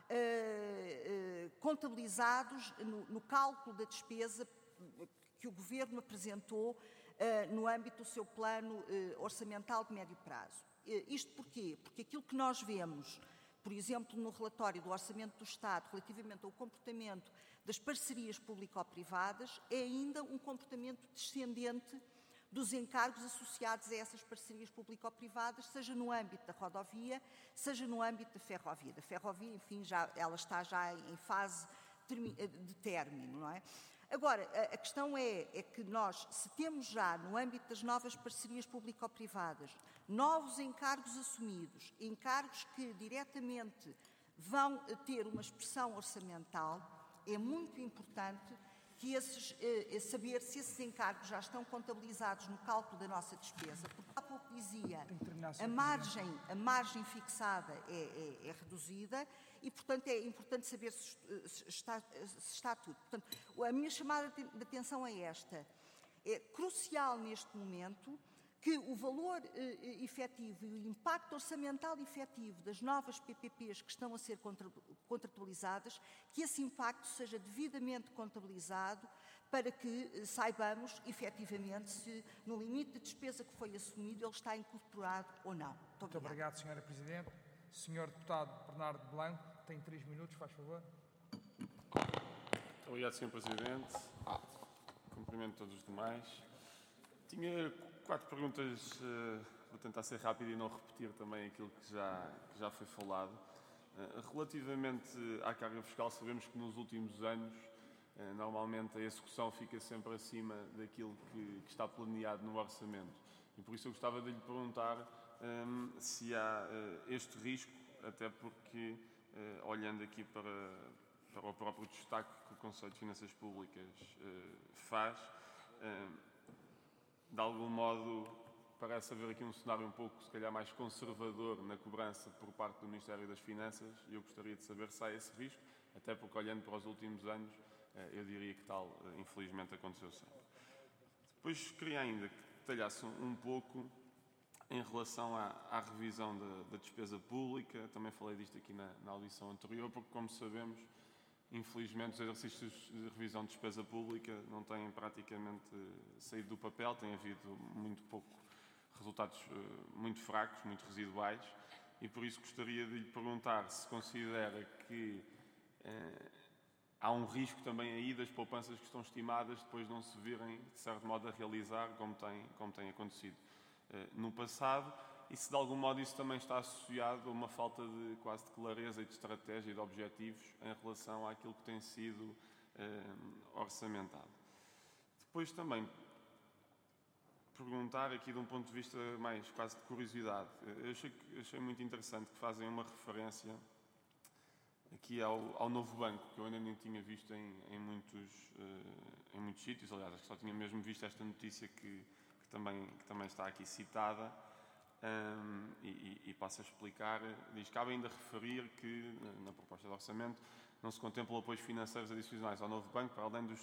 S2: contabilizados no cálculo da despesa que o Governo apresentou no âmbito do seu plano orçamental de médio prazo. Isto porquê? Porque aquilo que nós vemos, por exemplo, no relatório do Orçamento do Estado relativamente ao comportamento das parcerias público-privadas, é ainda um comportamento descendente dos encargos associados a essas parcerias público-privadas, seja no âmbito da rodovia, seja no âmbito da ferrovia. Da ferrovia, enfim, ela está já em fase de término, não é? Agora, a questão é que nós, se temos já, no âmbito das novas parcerias público-privadas, novos encargos assumidos, encargos que diretamente vão ter uma expressão orçamental, é muito importante que saber se esses encargos já estão contabilizados no cálculo da nossa despesa, porque há pouco dizia, a margem fixada é reduzida e, portanto, é importante saber se está tudo. Portanto, a minha chamada de atenção é esta. É crucial neste momento que o valor efetivo e o impacto orçamental efetivo das novas PPPs que estão a ser contratualizadas, que esse impacto seja devidamente contabilizado para que saibamos, efetivamente, se no limite de despesa que foi assumido ele está incorporado ou não.
S1: Muito obrigado, Sra. Presidente. Sr. Deputado Bernardo Blanco, tem 3 minutos, faz favor.
S7: Muito obrigado, Sr. Presidente. Cumprimento todos os demais. Tinha 4 perguntas, vou tentar ser rápido e não repetir também aquilo que já foi falado. Relativamente à carga fiscal, sabemos que nos últimos anos, normalmente a execução fica sempre acima daquilo que está planeado no orçamento. E por isso eu gostava de lhe perguntar se há este risco, até porque, olhando aqui para o próprio destaque que o Conselho de Finanças Públicas faz, de algum modo, parece haver aqui um cenário um pouco, se calhar, mais conservador na cobrança por parte do Ministério das Finanças e eu gostaria de saber se há esse risco, até porque, olhando para os últimos anos, eu diria que tal, infelizmente, aconteceu sempre. Depois, queria ainda que detalhasse um pouco em relação à revisão da despesa pública. Também falei disto aqui na audição anterior, porque, como sabemos, infelizmente, os exercícios de revisão de despesa pública não têm praticamente saído do papel, tem havido muito pouco, resultados muito fracos, muito residuais, e por isso gostaria de lhe perguntar se considera que há um risco também aí das poupanças que estão estimadas depois não se virem, de certo modo, a realizar, como tem acontecido no passado, e se de algum modo isso também está associado a uma falta quase de clareza e de estratégia e de objetivos em relação àquilo que tem sido orçamentado. Depois também perguntar aqui de um ponto de vista mais quase de curiosidade. Eu achei muito interessante que fazem uma referência aqui ao novo banco, que eu ainda nem tinha visto em muitos sítios. Aliás, acho que só tinha mesmo visto esta notícia que também está aqui citada. E passo a explicar. Diz que cabe ainda referir que, na proposta de orçamento, não se contemplam apoios financeiros adicionais ao novo banco, para além dos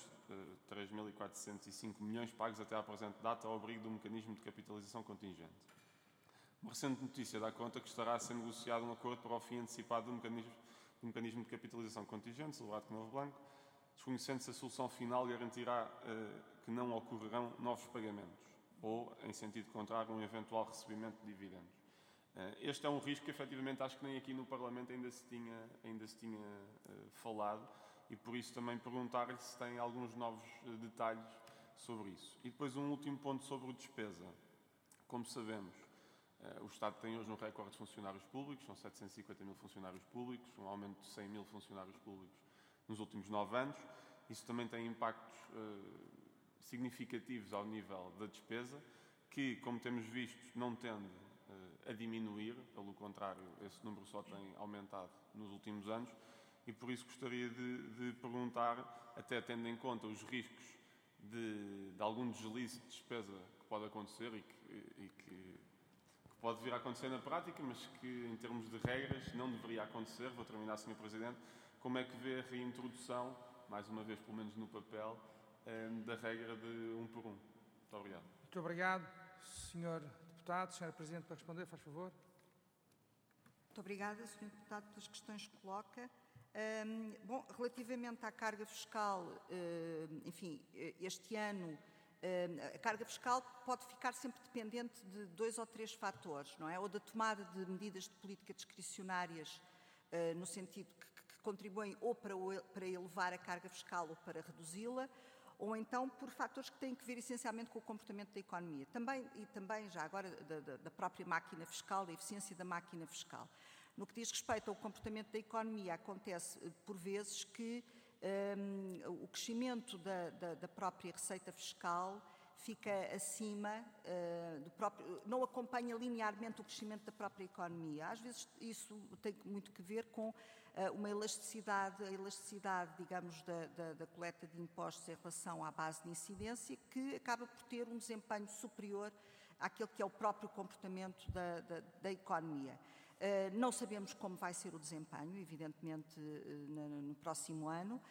S7: 3.405 milhões pagos até à presente data ao abrigo do mecanismo de capitalização contingente. Uma recente notícia dá conta que estará a ser negociado um acordo para o fim antecipado do mecanismo de capitalização contingente, celebrado com o novo banco, desconhecendo-se a solução final garantirá que não ocorrerão novos pagamentos, ou, em sentido contrário, um eventual recebimento de dividendos. Este é um risco que, efetivamente, acho que nem aqui no Parlamento ainda se tinha falado, e por isso também perguntar-lhe se tem alguns novos detalhes sobre isso. E depois um último ponto sobre o despesa. Como sabemos, o Estado tem hoje um recorde de funcionários públicos, são 750 mil funcionários públicos, um aumento de 100 mil funcionários públicos nos últimos 9 anos. Isso também tem impactos significativos ao nível da despesa, que, como temos visto, não tende a diminuir, pelo contrário, esse número só tem aumentado nos últimos anos, e por isso gostaria de perguntar, até tendo em conta os riscos de algum deslize de despesa que pode acontecer e que pode vir a acontecer na prática, mas que, em termos de regras, não deveria acontecer. Vou terminar, Sr. Presidente. Como é que vê a reintrodução, mais uma vez, pelo menos no papel, da regra de 1 por 1. Muito obrigado.
S1: Muito obrigado, Sr. Deputado. Sra. Presidente, para responder, faz favor.
S2: Muito obrigada, Sr. Deputado, pelas questões que coloca. Bom, relativamente à carga fiscal, enfim, este ano, a carga fiscal pode ficar sempre dependente de 2 ou 3 fatores, não é? Ou da tomada de medidas de política discricionárias, no sentido que contribuem ou para elevar a carga fiscal ou para reduzi-la, ou então por fatores que têm que ver essencialmente com o comportamento da economia. Também já agora, da própria máquina fiscal, da eficiência da máquina fiscal. No que diz respeito ao comportamento da economia, acontece por vezes que o crescimento da própria receita fiscal fica acima do próprio, não acompanha linearmente o crescimento da própria economia. Às vezes isso tem muito que ver com a elasticidade, digamos, da coleta de impostos em relação à base de incidência, que acaba por ter um desempenho superior àquele que é o próprio comportamento da economia. Não sabemos como vai ser o desempenho, evidentemente, no próximo ano.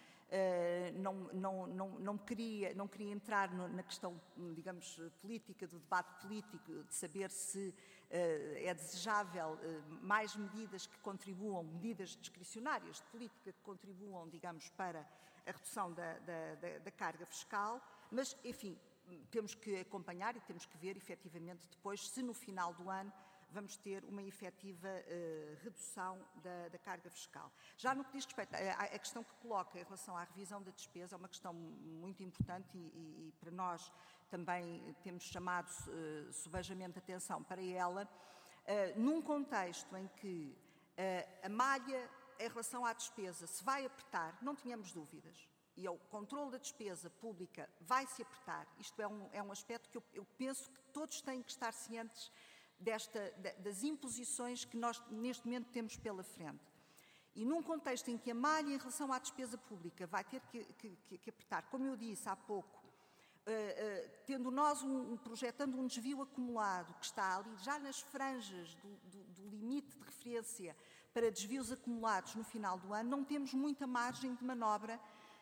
S2: Não queria entrar na questão, digamos, política, do debate político, de saber se é desejável mais medidas que contribuam, medidas discricionárias de política que contribuam, digamos, para a redução da carga fiscal, mas, enfim, temos que acompanhar e temos que ver, efetivamente, depois, se no final do ano vamos ter uma efetiva redução da carga fiscal. Já no que diz respeito à questão que coloca em relação à revisão da despesa, é uma questão muito importante e para nós também temos chamado subejamente atenção para ela, num contexto em que a malha em relação à despesa se vai apertar, não tínhamos dúvidas. E o controle da despesa pública vai se apertar. Isto é um aspecto que eu penso que todos têm que estar cientes das imposições que nós neste momento temos pela frente. E num contexto em que a malha em relação à despesa pública vai ter que apertar, como eu disse há pouco, tendo nós projetando um desvio acumulado que está ali já nas franjas do limite de referência para desvios acumulados no final do ano, não temos muita margem de manobra,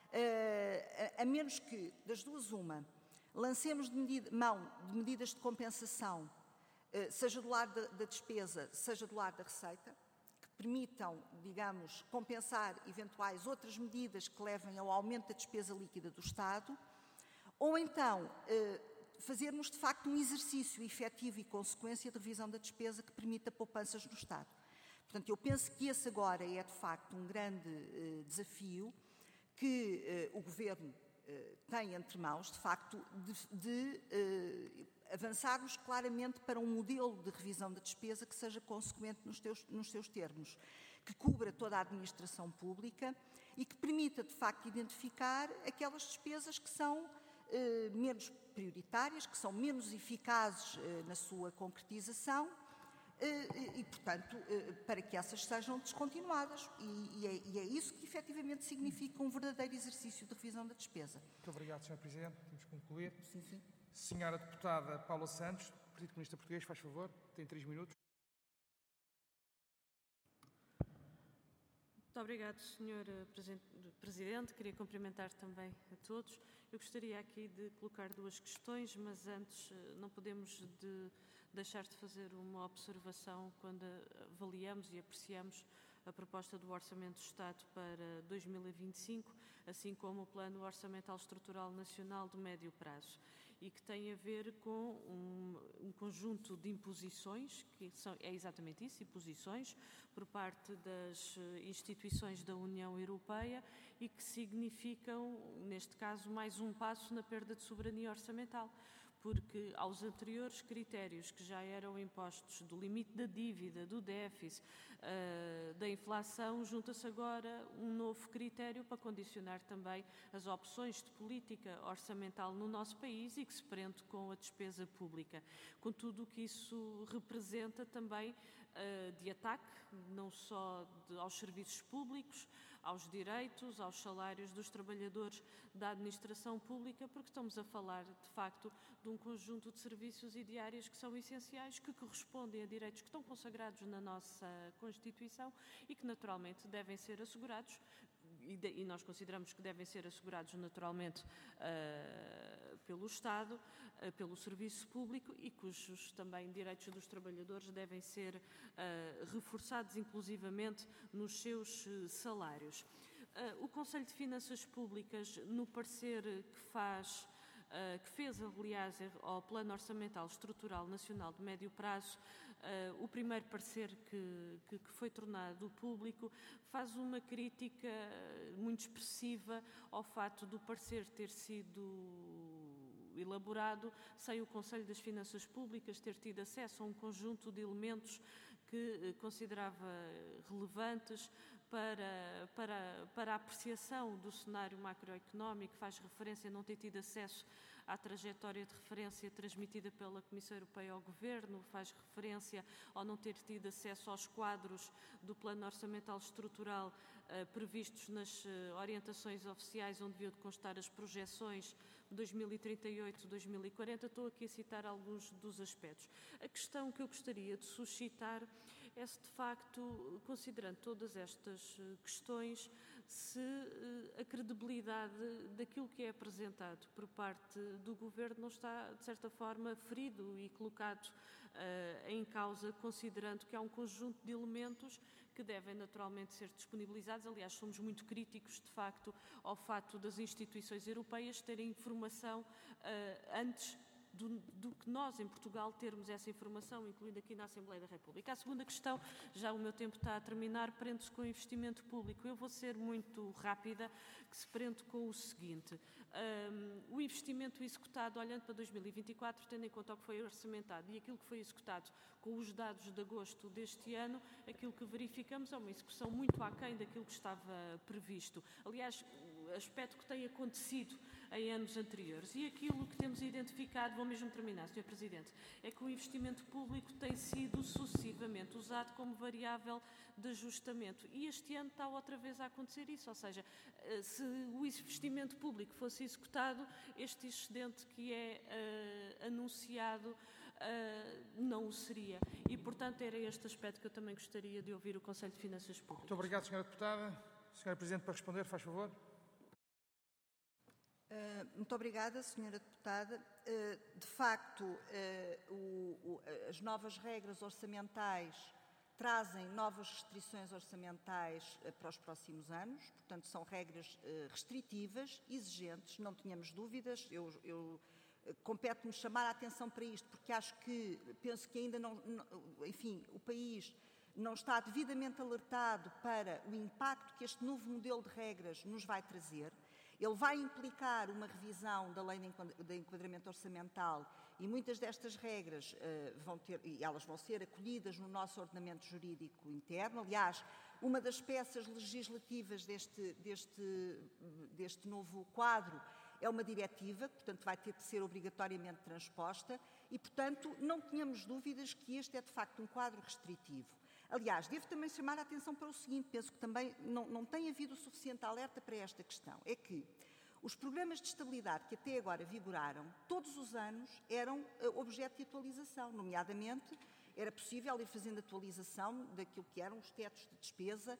S2: a menos que, das duas uma, lancemos mão de medidas de compensação, seja do lado da despesa, seja do lado da receita, que permitam, digamos, compensar eventuais outras medidas que levem ao aumento da despesa líquida do Estado, ou então fazermos, de facto, um exercício efetivo e consequência de revisão da despesa que permita poupanças no Estado. Portanto, eu penso que esse agora é, de facto, um grande desafio que o Governo tem entre mãos, de facto, de avançarmos claramente para um modelo de revisão da despesa que seja consequente nos seus termos, que cubra toda a administração pública e que permita, de facto, identificar aquelas despesas que são menos prioritárias, que são menos eficazes na sua concretização e, portanto, para que essas sejam descontinuadas. E é isso que, efetivamente, significa um verdadeiro exercício de revisão da despesa.
S1: Muito obrigado, Sr. Presidente. Temos que concluir.
S2: Sim, sim.
S1: Senhora Deputada Paula Santos, Partido Comunista Português, faz favor, tem 3 minutos.
S8: Muito obrigado, Sr. Presidente. Queria cumprimentar também a todos. Eu gostaria aqui de colocar 2 questões, mas antes não podemos deixar de fazer uma observação quando avaliamos e apreciamos a proposta do Orçamento do Estado para 2025, assim como o Plano Orçamental Estrutural Nacional de Médio Prazo, e que tem a ver com um conjunto de imposições, é exatamente isso, imposições, por parte das instituições da União Europeia e que significam, neste caso, mais um passo na perda de soberania orçamental, porque aos anteriores critérios que já eram impostos do limite da dívida, do déficit, da inflação, junta-se agora um novo critério para condicionar também as opções de política orçamental no nosso país e que se prende com a despesa pública, com tudo o que isso representa também de ataque, não só aos serviços públicos, aos direitos, aos salários dos trabalhadores da administração pública, porque estamos a falar, de facto, de um conjunto de serviços e de áreas que são essenciais, que correspondem a direitos que estão consagrados na nossa Constituição e que, naturalmente, devem ser assegurados, e nós consideramos que devem ser assegurados, naturalmente, pelo Estado, pelo serviço público e cujos também direitos dos trabalhadores devem ser reforçados, inclusivamente, nos seus salários. O Conselho de Finanças Públicas, no parecer que fez, aliás, ao Plano Orçamental Estrutural Nacional de Médio Prazo, o primeiro parecer que foi tornado público, faz uma crítica muito expressiva ao fato do parecer ter sido elaborado sem o Conselho das Finanças Públicas ter tido acesso a um conjunto de elementos que considerava relevantes para a apreciação do cenário macroeconómico, faz referência a não ter tido acesso à trajetória de referência transmitida pela Comissão Europeia ao Governo, faz referência ao não ter tido acesso aos quadros do Plano Orçamental Estrutural previstos nas orientações oficiais, onde deviam constar as projeções 2038-2040. Estou aqui a citar alguns dos aspectos. A questão que eu gostaria de suscitar é se, de facto, considerando todas estas questões, se a credibilidade daquilo que é apresentado por parte do Governo não está, de certa forma, ferido e colocado em causa, considerando que há um conjunto de elementos que devem naturalmente ser disponibilizados. Aliás, somos muito críticos, de facto, ao facto das instituições europeias terem informação antes do que nós, em Portugal, termos essa informação, incluindo aqui na Assembleia da República. A segunda questão, já o meu tempo está a terminar, prende-se com o investimento público. Eu vou ser muito rápida, que se prende com o seguinte. O investimento executado, olhando para 2024, tendo em conta o que foi orçamentado e aquilo que foi executado com os dados de agosto deste ano, aquilo que verificamos é uma execução muito aquém daquilo que estava previsto. Aliás, aspecto que tem acontecido em anos anteriores. E aquilo que temos identificado, vou mesmo terminar, Sr. Presidente, é que o investimento público tem sido sucessivamente usado como variável de ajustamento. E este ano está outra vez a acontecer isso, ou seja, se o investimento público fosse executado, este excedente que é anunciado não o seria. E, portanto, era este aspecto que eu também gostaria de ouvir o Conselho de Finanças Públicas.
S1: Muito obrigado, Sra. Deputada. Sra. Presidente, para responder, faz favor.
S2: Muito obrigada, Sra. Deputada. De facto, as novas regras orçamentais trazem novas restrições orçamentais para os próximos anos, portanto, são regras restritivas, exigentes, não tínhamos dúvidas. Compete-me chamar a atenção para isto, porque penso que ainda enfim, o país não está devidamente alertado para o impacto que este novo modelo de regras nos vai trazer. Ele vai implicar uma revisão da lei de enquadramento orçamental e muitas destas regras elas vão ser acolhidas no nosso ordenamento jurídico interno. Aliás, uma das peças legislativas deste novo quadro é uma diretiva, portanto vai ter de ser obrigatoriamente transposta e, portanto, não tínhamos dúvidas que este é de facto um quadro restritivo. Aliás, devo também chamar a atenção para o seguinte, penso que também não tem havido o suficiente alerta para esta questão, é que os programas de estabilidade que até agora vigoraram, todos os anos eram objeto de atualização, nomeadamente era possível ir fazendo atualização daquilo que eram os tetos de despesa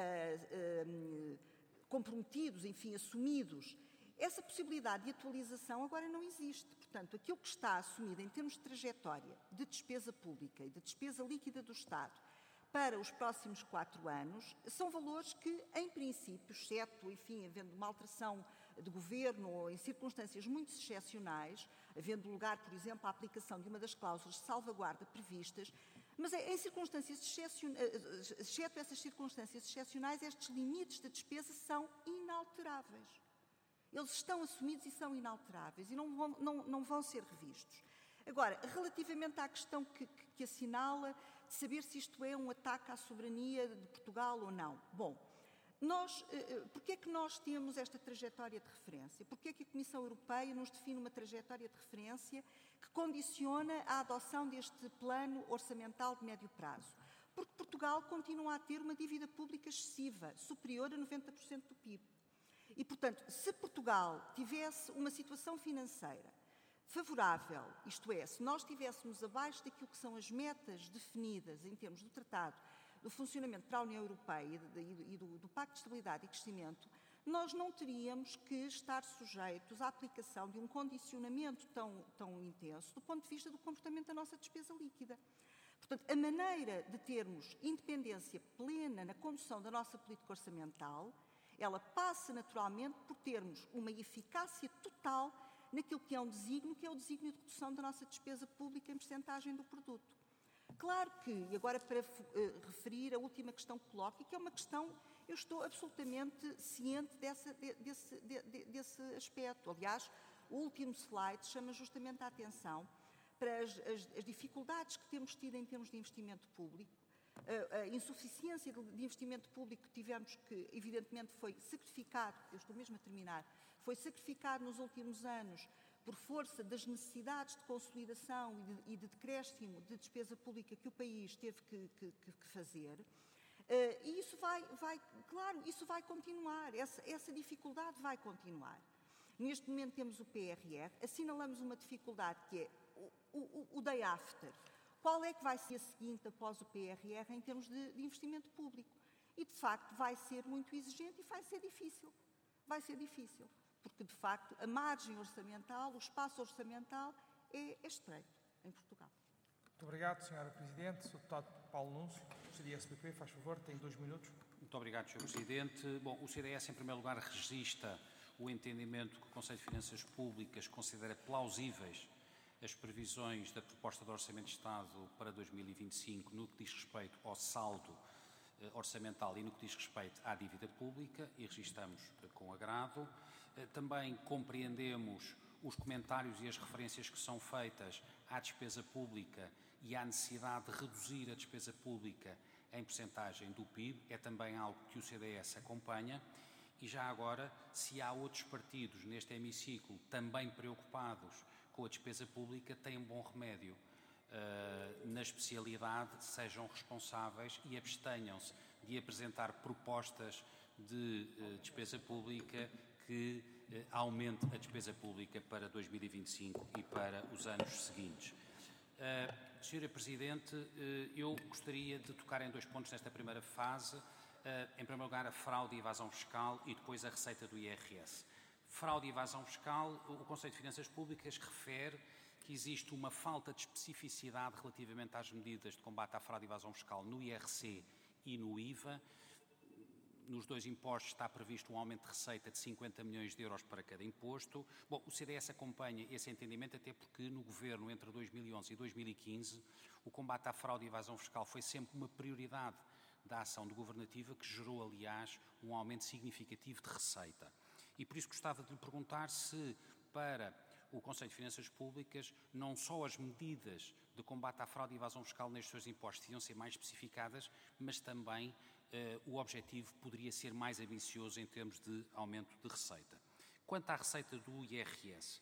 S2: comprometidos, enfim, assumidos. Essa possibilidade de atualização agora não existe. Portanto, aquilo que está assumido em termos de trajetória de despesa pública e de despesa líquida do Estado para os próximos 4 anos, são valores que, em princípio, exceto, enfim, havendo uma alteração de governo ou em circunstâncias muito excepcionais, havendo lugar, por exemplo, à aplicação de uma das cláusulas de salvaguarda previstas, mas em circunstâncias excecionais, exceto essas circunstâncias excepcionais, estes limites de despesa são inalteráveis. Eles estão assumidos e são inalteráveis e não vão ser revistos. Agora, relativamente à questão que assinala de saber se isto é um ataque à soberania de Portugal ou não. Bom, porque é que nós temos esta trajetória de referência? Porque é que a Comissão Europeia nos define uma trajetória de referência que condiciona a adoção deste plano orçamental de médio prazo? Porque Portugal continua a ter uma dívida pública excessiva, superior a 90% do PIB. E, portanto, se Portugal tivesse uma situação financeira favorável, isto é, se nós estivéssemos abaixo daquilo que são as metas definidas em termos do Tratado do Funcionamento para a União Europeia e do Pacto de Estabilidade e Crescimento, nós não teríamos que estar sujeitos à aplicação de um condicionamento tão intenso do ponto de vista do comportamento da nossa despesa líquida. Portanto, a maneira de termos independência plena na condução da nossa política orçamental, ela passa naturalmente por termos uma eficácia total naquilo que é um desígnio, que é o desígnio de redução da nossa despesa pública em percentagem do produto. Claro que, e agora para referir a última questão que coloco, que é uma questão, eu estou absolutamente ciente desse aspecto. Aliás, o último slide chama justamente a atenção para as dificuldades que temos tido em termos de investimento público, a insuficiência de investimento público que tivemos, que evidentemente foi sacrificado, eu estou mesmo a terminar, foi sacrificado nos últimos anos por força das necessidades de consolidação e de decréscimo de despesa pública que o país teve que fazer. E isso claro, isso vai continuar, essa dificuldade vai continuar. Neste momento temos o PRR, assinalamos uma dificuldade que é o day after. Qual é que vai ser a seguinte após o PRR em termos de investimento público? E, de facto, vai ser muito exigente e vai ser difícil. Vai ser difícil, porque, de facto, a margem orçamental, o espaço orçamental é estreito em Portugal.
S1: Muito obrigado, Sra. Presidente. Sr. Deputado Paulo Núncio, do CDS-PP, faz favor, tem 2 minutos.
S9: Muito obrigado, Sr. Presidente. Bom, o CDS, em primeiro lugar, registra o entendimento que o Conselho de Finanças Públicas considera plausíveis as previsões da proposta de Orçamento de Estado para 2025 no que diz respeito ao saldo orçamental e no que diz respeito à dívida pública, e registramos com agrado. Também compreendemos os comentários e as referências que são feitas à despesa pública e à necessidade de reduzir a despesa pública em percentagem do PIB. É também algo que o CDS acompanha. E já agora, se há outros partidos neste hemiciclo também preocupados com a despesa pública, têm bom remédio. Na especialidade, sejam responsáveis e abstenham-se de apresentar propostas de despesa pública que aumente a despesa pública para 2025 e para os anos seguintes. Sra. Presidente, eu gostaria de tocar em 2 pontos nesta primeira fase. Em primeiro lugar, a fraude e evasão fiscal e depois a receita do IRS. Fraude e evasão fiscal, o Conselho de Finanças Públicas refere que existe uma falta de especificidade relativamente às medidas de combate à fraude e evasão fiscal no IRC e no IVA. Nos 2 impostos está previsto um aumento de receita de 50 milhões de euros para cada imposto. Bom, o CDS acompanha esse entendimento, até porque no Governo, entre 2011 e 2015, o combate à fraude e evasão fiscal foi sempre uma prioridade da ação governativa, que gerou, aliás, um aumento significativo de receita. E por isso gostava de lhe perguntar se, para o Conselho de Finanças Públicas, não só as medidas de combate à fraude e evasão fiscal nestes seus impostos deviam ser mais especificadas, mas também o objetivo poderia ser mais ambicioso em termos de aumento de receita. Quanto à receita do IRS,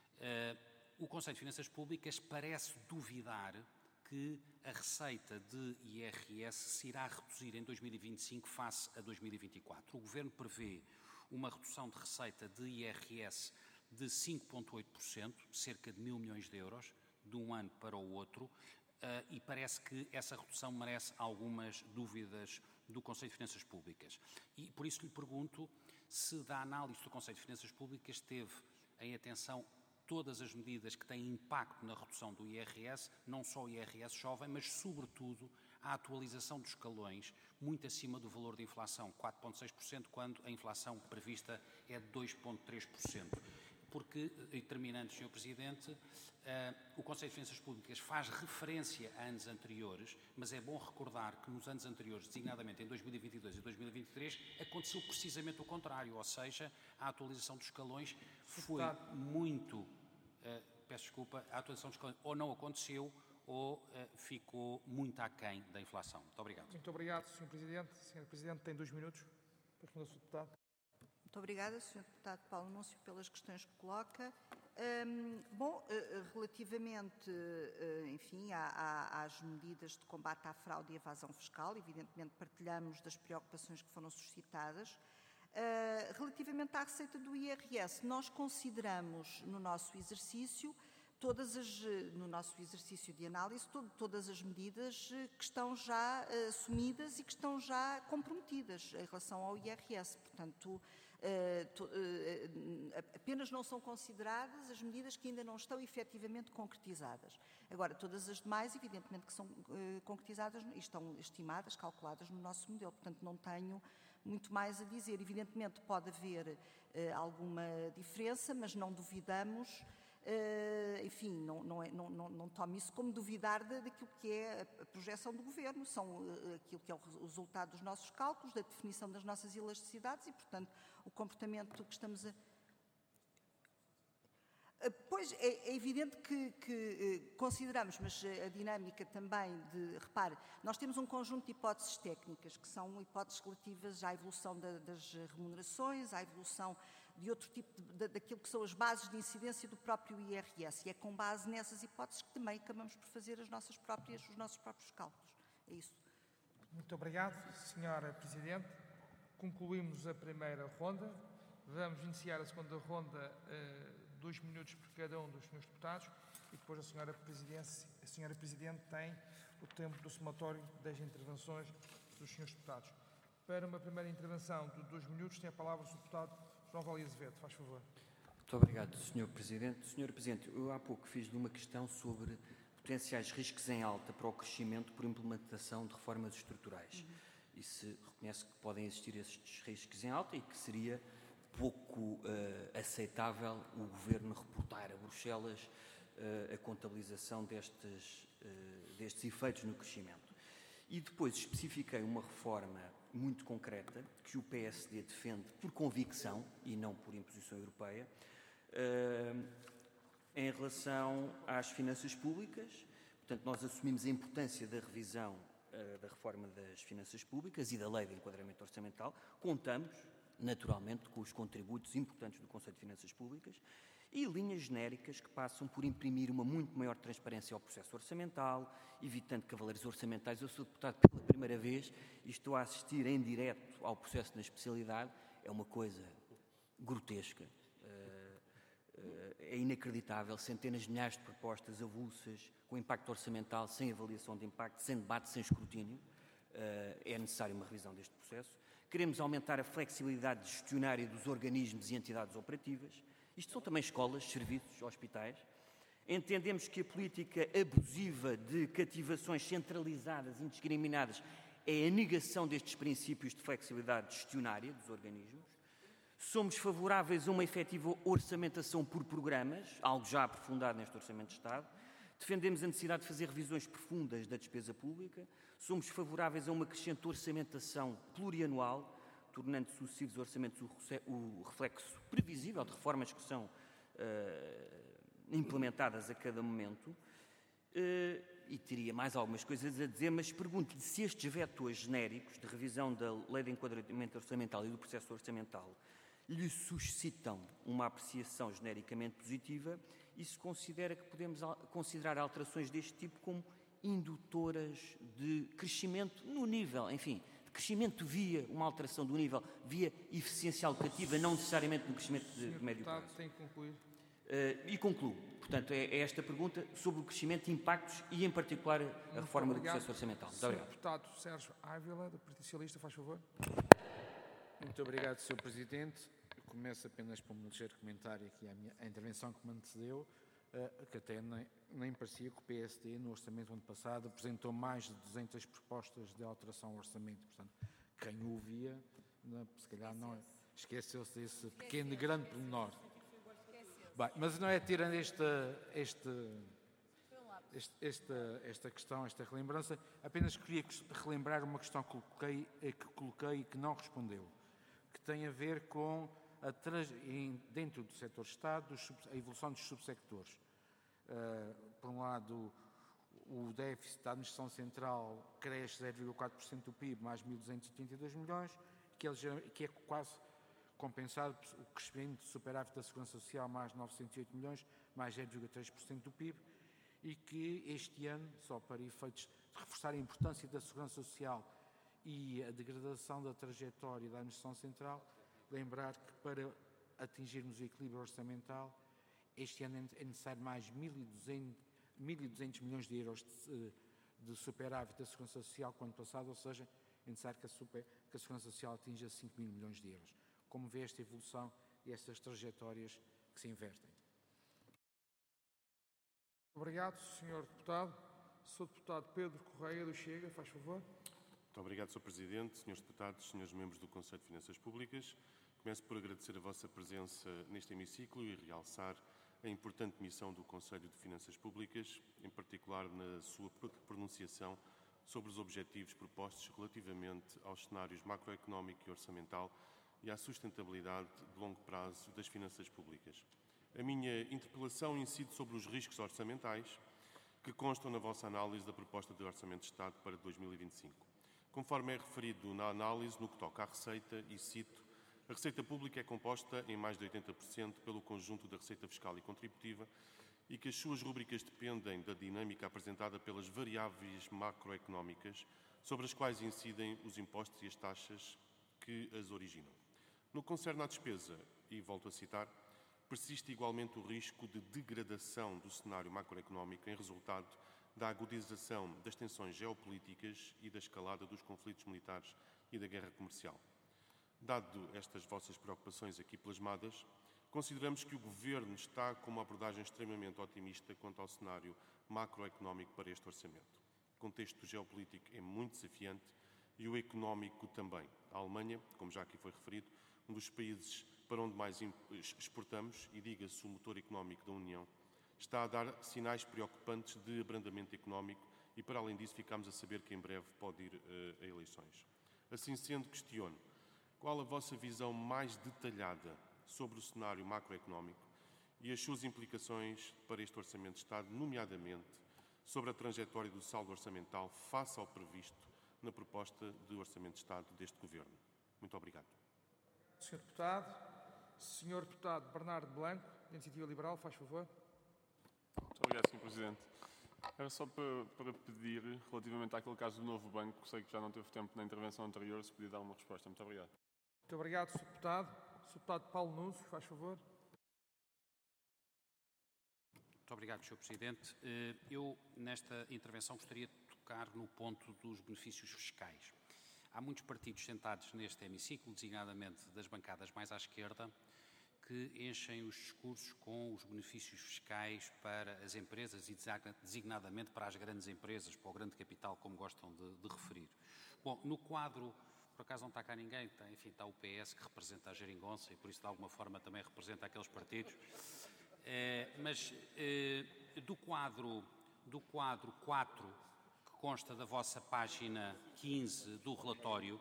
S9: o Conselho de Finanças Públicas parece duvidar que a receita de IRS se irá reduzir em 2025 face a 2024. O Governo prevê uma redução de receita de IRS de 5,8%, cerca de 1.000 milhões de euros, de um ano para o outro, e parece que essa redução merece algumas dúvidas do Conselho de Finanças Públicas. E por isso lhe pergunto se, da análise do Conselho de Finanças Públicas, teve em atenção todas as medidas que têm impacto na redução do IRS, não só o IRS jovem, mas, sobretudo, a atualização dos escalões, muito acima do valor de inflação, 4,6%, quando a inflação prevista é de 2,3%. Porque, e terminando, Sr. Presidente, o Conselho de Finanças Públicas faz referência a anos anteriores, mas é bom recordar que nos anos anteriores, designadamente em 2022 e 2023, aconteceu precisamente o contrário, ou seja, a atualização dos escalões foi muito... peço desculpa, a atualização dos escalões ou não aconteceu ou ficou muito aquém da inflação. Muito obrigado.
S1: Muito obrigado, Sr. Presidente. Sr. Presidente, tem 2 minutos para responder ao Sr. Deputado.
S2: Muito obrigada, Sr. Deputado Paulo Núncio, pelas questões que coloca. Relativamente, enfim, às medidas de combate à fraude e evasão fiscal, evidentemente partilhamos das preocupações que foram suscitadas. Relativamente à receita do IRS, nós consideramos no nosso exercício de análise, todas as medidas que estão já assumidas e que estão já comprometidas em relação ao IRS. Portanto, apenas não são consideradas as medidas que ainda não estão efetivamente concretizadas. Agora, todas as demais, evidentemente que são concretizadas e estão estimadas, calculadas no nosso modelo. Portanto, não tenho muito mais a dizer. Evidentemente pode haver alguma diferença, mas não duvidamos. Enfim, não tome isso como duvidar daquilo que é a projeção do Governo, são aquilo que é o resultado dos nossos cálculos, da definição das nossas elasticidades e, portanto, o comportamento que estamos a... Pois, é evidente que consideramos, mas a dinâmica também repare, nós temos um conjunto de hipóteses técnicas, que são hipóteses relativas à evolução das remunerações, à evolução de outro tipo, daquilo que são as bases de incidência do próprio IRS, e é com base nessas hipóteses que também acabamos por fazer os nossos próprios cálculos. É isso.
S1: Muito obrigado, Sra. Presidente. Concluímos a primeira ronda. Vamos iniciar a segunda ronda, 2 minutos por cada um dos senhores deputados, e depois a Sra. Presidente tem o tempo do somatório das intervenções dos senhores deputados. Para uma primeira intervenção de 2 minutos, tem a palavra o Sr. Deputado João Valia Azevedo. Faz favor.
S4: Muito obrigado, Sr. Presidente. Sr. Presidente, eu há pouco fiz-lhe uma questão sobre potenciais riscos em alta para o crescimento por implementação de reformas estruturais. E se reconhece que podem existir estes riscos em alta e que seria pouco aceitável o Governo reportar a Bruxelas a contabilização destes efeitos no crescimento. E depois especifiquei uma reforma muito concreta que o PSD defende por convicção e não por imposição europeia, em relação às finanças públicas. Portanto, nós assumimos a importância da revisão da reforma das finanças públicas e da lei de enquadramento orçamental. Contamos, naturalmente, com os contributos importantes do Conselho de Finanças Públicas e linhas genéricas que passam por imprimir uma muito maior transparência ao processo orçamental, evitando cavaleiros orçamentais. Eu sou deputado pela primeira vez e estou a assistir em direto ao processo na especialidade. É uma coisa grotesca, é inacreditável, centenas de milhares de propostas avulsas, com impacto orçamental, sem avaliação de impacto, sem debate, sem escrutínio. É necessária uma revisão deste processo. Queremos aumentar a flexibilidade gestionária dos organismos e entidades operativas. Isto são também escolas, serviços, hospitais. Entendemos que a política abusiva de cativações centralizadas e indiscriminadas é a negação destes princípios de flexibilidade gestionária dos organismos. Somos favoráveis a uma efetiva orçamentação por programas, algo já aprofundado neste Orçamento de Estado. Defendemos a necessidade de fazer revisões profundas da despesa pública. Somos favoráveis a uma crescente orçamentação plurianual, tornando sucessivos orçamentos o reflexo previsível de reformas que são implementadas a cada momento. E teria mais algumas coisas a dizer, mas pergunto-lhe se estes vetores genéricos de revisão da Lei de Enquadramento Orçamental e do processo orçamental lhe suscitam uma apreciação genericamente positiva e se considera que podemos considerar alterações deste tipo como indutoras de crescimento no nível, enfim, de crescimento via uma alteração do nível, via eficiência alocativa, não necessariamente no crescimento de médio prazo.
S1: Tem que concluir.
S4: E concluo. Portanto, é esta pergunta sobre o crescimento, impactos e, em particular, a reforma do processo orçamental. Muito obrigado.
S1: Deputado Sérgio Ávila, do Partido Socialista, faz favor.
S5: Muito obrigado, Sr. Presidente. Eu começo apenas por um ligeiro comentário aqui à intervenção que me antecedeu, que até nem parecia que o PSD, no orçamento do ano passado, apresentou mais de 200 propostas de alteração ao orçamento. Portanto, quem o via, se calhar não esqueceu-se desse pequeno e grande pormenor. Bem, mas não é tirando esta questão, esta relembrança, apenas queria relembrar uma questão que coloquei e que não respondeu, que tem a ver com, dentro do setor de Estado, a evolução dos subsectores. Por um lado, o déficit da administração central cresce 0,4% do PIB, mais 1.282 milhões, que é quase compensado o crescimento do superávit da Segurança Social, mais 908 milhões, mais 0,3% do PIB, e que este ano, só para efeitos de reforçar a importância da Segurança Social e a degradação da trajetória da administração central, lembrar que para atingirmos o equilíbrio orçamental, este ano é necessário mais 1.200 milhões de euros de superávit da Segurança Social que o ano passado, ou seja, é necessário que a Segurança Social atinja 5.000 milhões de euros. Como vê esta evolução e estas trajetórias que se invertem?
S1: Obrigado, Sr. Deputado. Sr. Deputado Pedro Correia, do Chega, faz favor.
S10: Muito obrigado, Sr. Presidente, Srs. Deputados, Srs. Membros do Conselho de Finanças Públicas. Começo por agradecer a vossa presença neste hemiciclo e realçar a importante missão do Conselho de Finanças Públicas, em particular na sua pronunciação sobre os objetivos propostos relativamente aos cenários macroeconómico e orçamental e à sustentabilidade de longo prazo das finanças públicas. A minha interpelação incide sobre os riscos orçamentais que constam na vossa análise da proposta de Orçamento de Estado para 2025. Conforme é referido na análise, no que toca à receita, e cito, a receita pública é composta em mais de 80% pelo conjunto da receita fiscal e contributiva e que as suas rúbricas dependem da dinâmica apresentada pelas variáveis macroeconómicas sobre as quais incidem os impostos e as taxas que as originam. No que concerne à despesa, e volto a citar, persiste igualmente o risco de degradação do cenário macroeconómico em resultado da agudização das tensões geopolíticas e da escalada dos conflitos militares e da guerra comercial. Dado estas vossas preocupações aqui plasmadas, consideramos que o Governo está com uma abordagem extremamente otimista quanto ao cenário macroeconómico para este orçamento. O contexto geopolítico é muito desafiante e o económico também. A Alemanha, como já aqui foi referido, um dos países para onde mais exportamos, e diga-se o motor económico da União, está a dar sinais preocupantes de abrandamento económico e, para além disso, ficamos a saber que em breve pode ir a eleições. Assim sendo, questiono, qual a vossa visão mais detalhada sobre o cenário macroeconómico e as suas implicações para este Orçamento de Estado, nomeadamente sobre a trajetória do saldo orçamental face ao previsto na proposta de Orçamento de Estado deste Governo? Muito obrigado.
S1: Sr. Deputado. Sr. Deputado Bernardo Blanco, da Iniciativa Liberal, faz favor.
S7: Muito obrigado, Sr. Presidente. Era só para pedir, relativamente àquele caso do novo banco, sei que já não teve tempo na intervenção anterior, se podia dar uma resposta. Muito obrigado.
S1: Muito obrigado, Sr. Deputado. Sr. Deputado Paulo Nunes, faz favor.
S9: Muito obrigado, Sr. Presidente. Eu, nesta intervenção, gostaria de tocar no ponto dos benefícios fiscais. Há muitos partidos sentados neste hemiciclo, designadamente das bancadas mais à esquerda, que enchem os discursos com os benefícios fiscais para as empresas e designadamente para as grandes empresas, para o grande capital, como gostam de referir. Bom, no quadro, por acaso não está cá ninguém, está o PS que representa a geringonça e por isso de alguma forma também representa aqueles partidos, mas do quadro 4, que consta da vossa página 15 do relatório,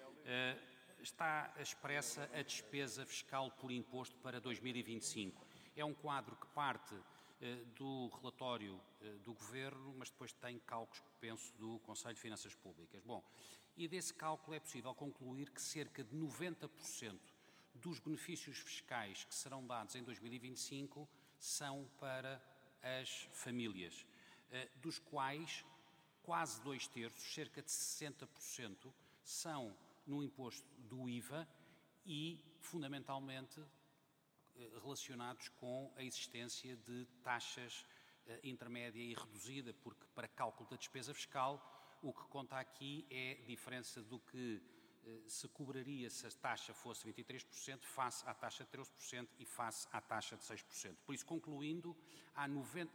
S9: está expressa a despesa fiscal por imposto para 2025. É um quadro que parte do relatório do Governo, mas depois tem cálculos, penso, do Conselho de Finanças Públicas. Bom, e desse cálculo é possível concluir que cerca de 90% dos benefícios fiscais que serão dados em 2025 são para as famílias, dos quais quase 2/3, cerca de 60%, são no imposto do IVA e, fundamentalmente, relacionados com a existência de taxas intermédia e reduzida, porque para cálculo da despesa fiscal o que conta aqui é a diferença do que se cobraria se a taxa fosse 23% face à taxa de 13% e face à taxa de 6%. Por isso, concluindo, há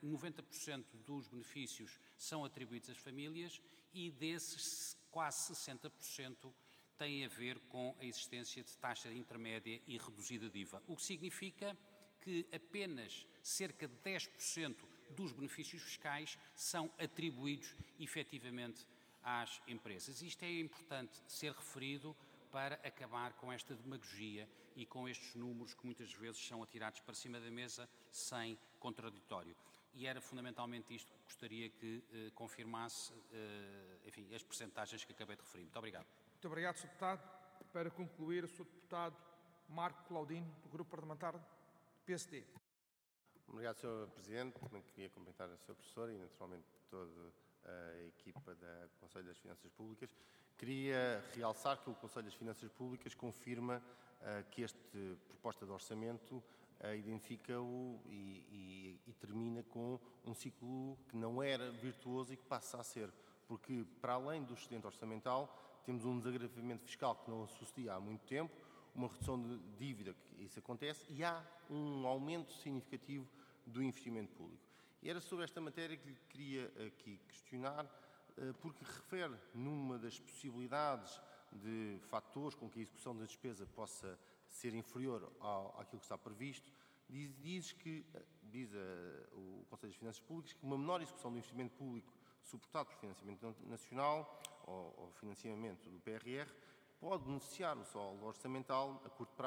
S9: 90% dos benefícios são atribuídos às famílias e desses quase 60% tem a ver com a existência de taxa intermédia e reduzida de IVA, o que significa que apenas cerca de 10% dos benefícios fiscais são atribuídos efetivamente às empresas. Isto é importante ser referido para acabar com esta demagogia e com estes números que muitas vezes são atirados para cima da mesa sem contraditório. E era fundamentalmente isto que gostaria que confirmasse, enfim, as percentagens que acabei de referir. Muito obrigado.
S1: Muito obrigado, Sr. Deputado. Para concluir, o Sr. Deputado Marco Claudino, do Grupo Parlamentar do PSD.
S11: Obrigado, Sr. Presidente. Também queria cumprimentar a Sra. Professora e, naturalmente, toda a equipa do Conselho das Finanças Públicas. Queria realçar que o Conselho das Finanças Públicas confirma que esta proposta de orçamento identifica-o e termina com um ciclo que não era virtuoso e que passa a ser, porque, para além do excedente orçamental, temos um desagravamento fiscal que não sucedia há muito tempo, uma redução de dívida, que isso acontece, e há um aumento significativo do investimento público. E era sobre esta matéria que lhe queria aqui questionar, porque refere numa das possibilidades de fatores com que a execução da despesa possa ser inferior àquilo que está previsto, diz o Conselho das Finanças Públicas que uma menor execução do investimento público suportado por financiamento nacional ou financiamento do PRR pode beneficiar o saldo orçamental a curto prazo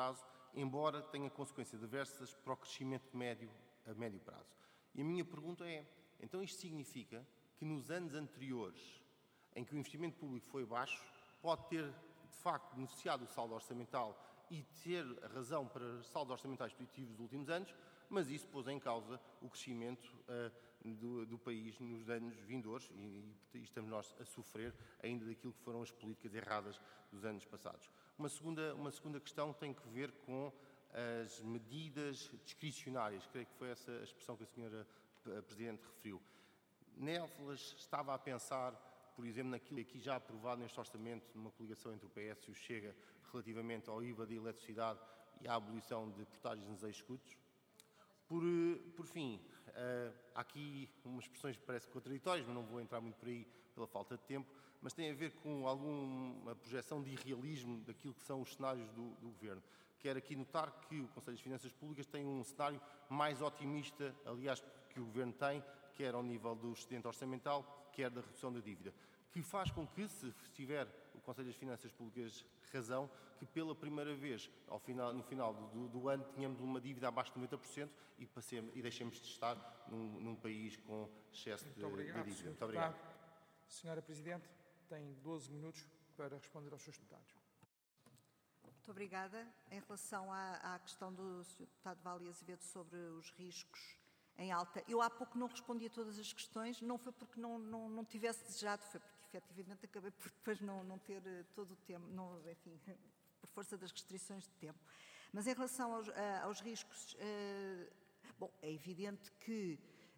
S11: embora tenha consequências adversas para o crescimento a médio prazo. E a minha pergunta é, então isto significa que nos anos anteriores, em que o investimento público foi baixo, pode ter, de facto, beneficiado o saldo orçamental e ter a razão para saldos orçamentais positivos dos últimos anos, mas isso pôs em causa o crescimento do país nos anos vindouros e estamos nós a sofrer ainda daquilo que foram as políticas erradas dos anos passados. Uma segunda questão tem que ver com as medidas discricionárias, creio que foi essa a expressão que a senhora Presidente referiu. Nelas estava a pensar, por exemplo, naquilo que aqui já aprovado neste orçamento, numa coligação entre o PS e o Chega, relativamente ao IVA da eletricidade e à abolição de portagens nos eixos-escudos. Por fim, há aqui umas expressões que parecem contraditórias, mas não vou entrar muito por aí pela falta de tempo, mas tem a ver com alguma projeção de irrealismo daquilo que são os cenários do Governo. Quero aqui notar que o Conselho das Finanças Públicas tem um cenário mais otimista, aliás, que o Governo tem, quer ao nível do excedente orçamental, quer da redução da dívida, que faz com que, se tiver o Conselho das Finanças Públicas razão, que pela primeira vez, no final do ano, tenhamos uma dívida abaixo de 90% e deixemos de estar num país com excesso de dívida. Muito obrigado.
S1: Senhora Presidente, tem 12 minutos para responder aos seus deputados.
S2: Muito obrigada. Em relação à questão do Sr. Deputado Vale Azevedo sobre os riscos em alta, eu há pouco não respondi a todas as questões, não foi porque não tivesse desejado, foi porque efetivamente acabei por depois não ter todo o tempo, enfim, por força das restrições de tempo. Mas em relação aos riscos, bom, é evidente que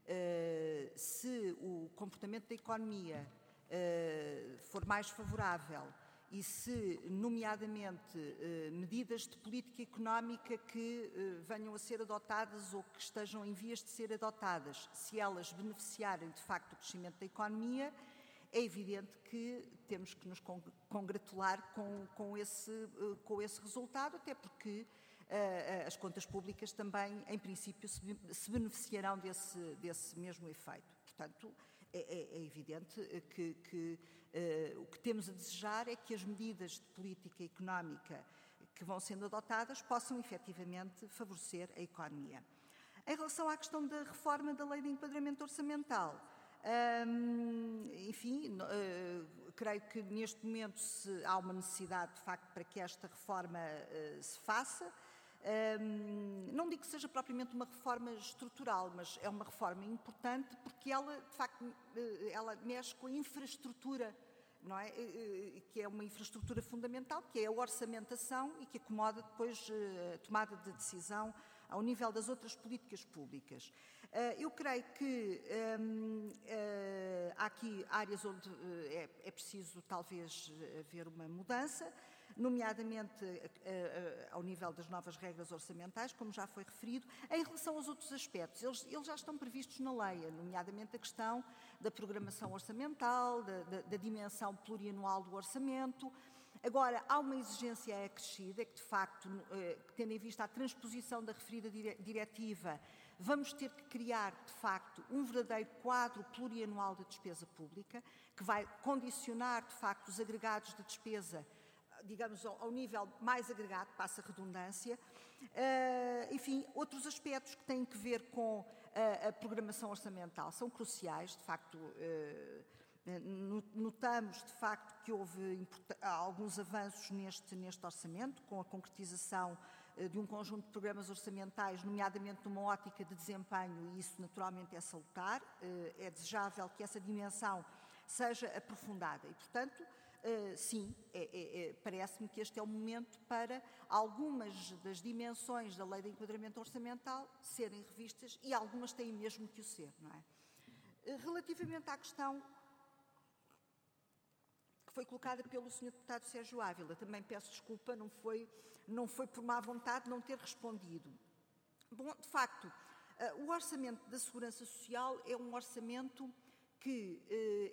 S2: se o comportamento da economia for mais favorável e se, nomeadamente, medidas de política económica que venham a ser adotadas ou que estejam em vias de ser adotadas, se elas beneficiarem, de facto, do crescimento da economia, é evidente que temos que nos congratular com esse resultado, até porque as contas públicas também, em princípio, se beneficiarão desse mesmo efeito. Portanto, é evidente que o que temos a desejar é que as medidas de política económica que vão sendo adotadas possam efetivamente favorecer a economia. Em relação à questão da reforma da Lei de Enquadramento Orçamental, enfim, creio que neste momento há uma necessidade, de facto, para que esta reforma se faça. Não digo que seja propriamente uma reforma estrutural, mas é uma reforma importante porque ela, de facto, ela mexe com a infraestrutura, não é? Que é uma infraestrutura fundamental, que é a orçamentação e que acomoda depois a tomada de decisão ao nível das outras políticas públicas. Eu creio que há aqui áreas onde é preciso talvez haver uma mudança, nomeadamente ao nível das novas regras orçamentais, como já foi referido. Em relação aos outros aspectos, eles já estão previstos na lei, nomeadamente a questão da programação orçamental, da dimensão plurianual do orçamento. Agora, há uma exigência acrescida, que de facto, tendo em vista a transposição da referida diretiva, vamos ter que criar, de facto, um verdadeiro quadro plurianual de despesa pública, que vai condicionar, de facto, os agregados de despesa, digamos, ao nível mais agregado, passa a redundância. Enfim, outros aspectos que têm que ver com a programação orçamental são cruciais, de facto. Notamos, de facto, que houve alguns avanços neste orçamento, com a concretização de um conjunto de programas orçamentais, nomeadamente numa ótica de desempenho, e isso naturalmente é salutar. É desejável que essa dimensão seja aprofundada e, portanto, sim, parece-me que este é o momento para algumas das dimensões da Lei de Enquadramento Orçamental serem revistas, e algumas têm mesmo que o ser, não é? Relativamente à questão que foi colocada pelo Sr. Deputado Sérgio Ávila, também peço desculpa, não foi por má vontade não ter respondido. Bom, de facto, o orçamento da Segurança Social é um orçamento que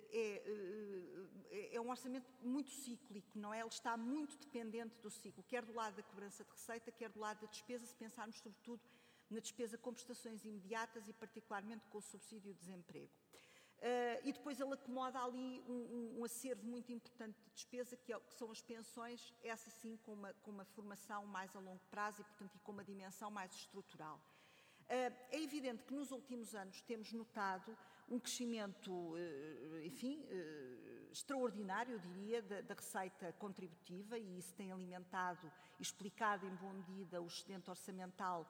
S2: é um orçamento muito cíclico, não é? Ele está muito dependente do ciclo, quer do lado da cobrança de receita, quer do lado da despesa, se pensarmos sobretudo na despesa com prestações imediatas e particularmente com o subsídio de desemprego. e depois ele acomoda ali um acervo muito importante de despesa, que são as pensões, essa sim com uma formação mais a longo prazo e, portanto, com uma dimensão mais estrutural. É evidente que nos últimos anos temos notado um crescimento, enfim, extraordinário, eu diria, da receita contributiva, e isso tem alimentado e explicado em boa medida o excedente orçamental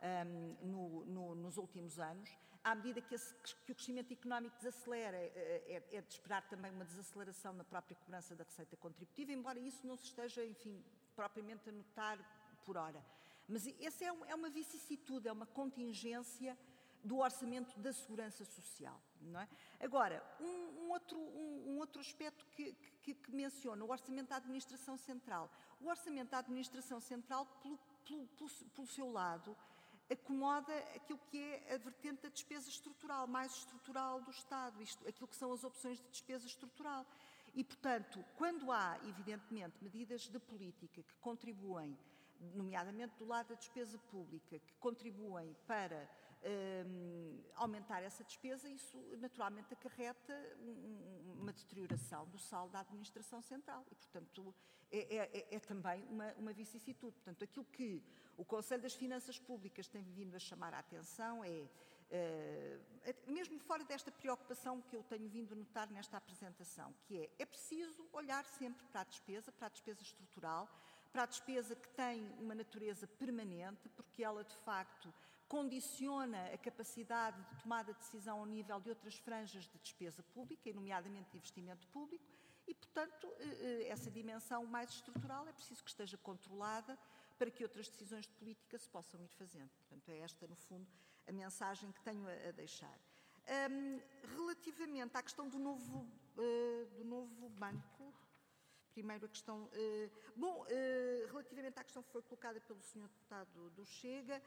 S2: nos últimos anos. À medida que o crescimento económico desacelera, é de esperar também uma desaceleração na própria cobrança da receita contributiva, embora isso não se esteja, enfim, propriamente a notar por hora. Mas essa é uma vicissitude, é uma contingência do orçamento da segurança social, não é? Agora, um outro aspecto que menciona, o orçamento da administração central. O orçamento da administração central, pelo seu lado, acomoda aquilo que é a vertente da despesa estrutural, mais estrutural do Estado, aquilo que são as opções de despesa estrutural. E, portanto, quando há, evidentemente, medidas de política que contribuem, nomeadamente do lado da despesa pública, que contribuem para aumentar essa despesa, isso naturalmente acarreta uma deterioração do saldo da administração central e, portanto, é também uma vicissitude. Portanto, aquilo que o Conselho das Finanças Públicas tem vindo a chamar a atenção mesmo fora desta preocupação que eu tenho vindo a notar nesta apresentação, que é preciso olhar sempre para a despesa estrutural, para a despesa que tem uma natureza permanente, porque ela, de facto, condiciona a capacidade de tomada de decisão ao nível de outras franjas de despesa pública, e nomeadamente de investimento público, e, portanto, essa dimensão mais estrutural é preciso que esteja controlada para que outras decisões de política se possam ir fazendo. Portanto, é esta, no fundo, a mensagem que tenho a deixar. Relativamente à questão do novo banco, primeiro a questão... relativamente à questão que foi colocada pelo Sr. Deputado do Chega,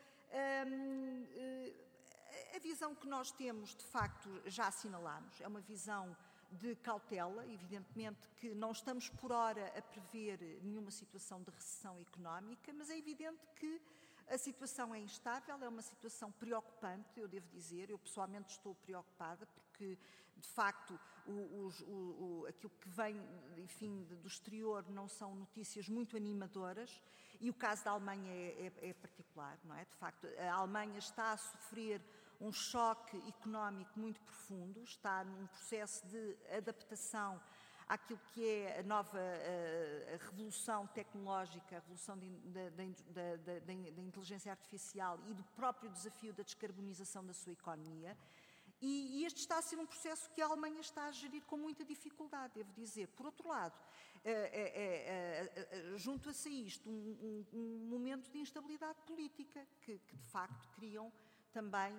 S2: a visão que nós temos, de facto, já assinalámos, é uma visão de cautela, evidentemente que não estamos por hora a prever nenhuma situação de recessão económica, mas é evidente que a situação é instável, é uma situação preocupante, eu devo dizer, eu pessoalmente estou preocupada porque, de facto, aquilo que vem, enfim, do exterior não são notícias muito animadoras e o caso da Alemanha é particular, não é? De facto, a Alemanha está a sofrer um choque económico muito profundo, está num processo de adaptação àquilo que é a nova revolução tecnológica, a revolução da inteligência artificial e do próprio desafio da descarbonização da sua economia. E este está a ser um processo que a Alemanha está a gerir com muita dificuldade, devo dizer. Por outro lado, junta-se a isto um momento de instabilidade política que de facto criam também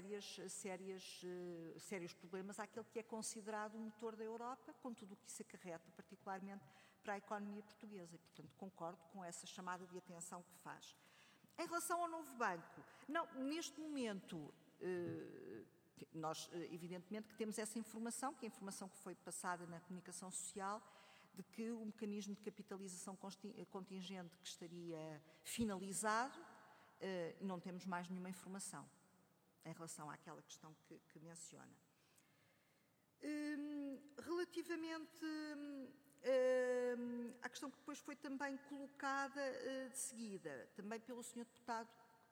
S2: sérios problemas àquele que é considerado o motor da Europa, com tudo o que isso acarreta, particularmente para a economia portuguesa. E, portanto, concordo com essa chamada de atenção que faz. Em relação ao novo banco, não, neste momento, nós, evidentemente, que temos essa informação, que é a informação que foi passada na comunicação social, de que o mecanismo de capitalização contingente que estaria finalizado, não temos mais nenhuma informação em relação àquela questão que menciona. Relativamente à questão que depois foi também colocada de seguida, também pelo Sr. Deputado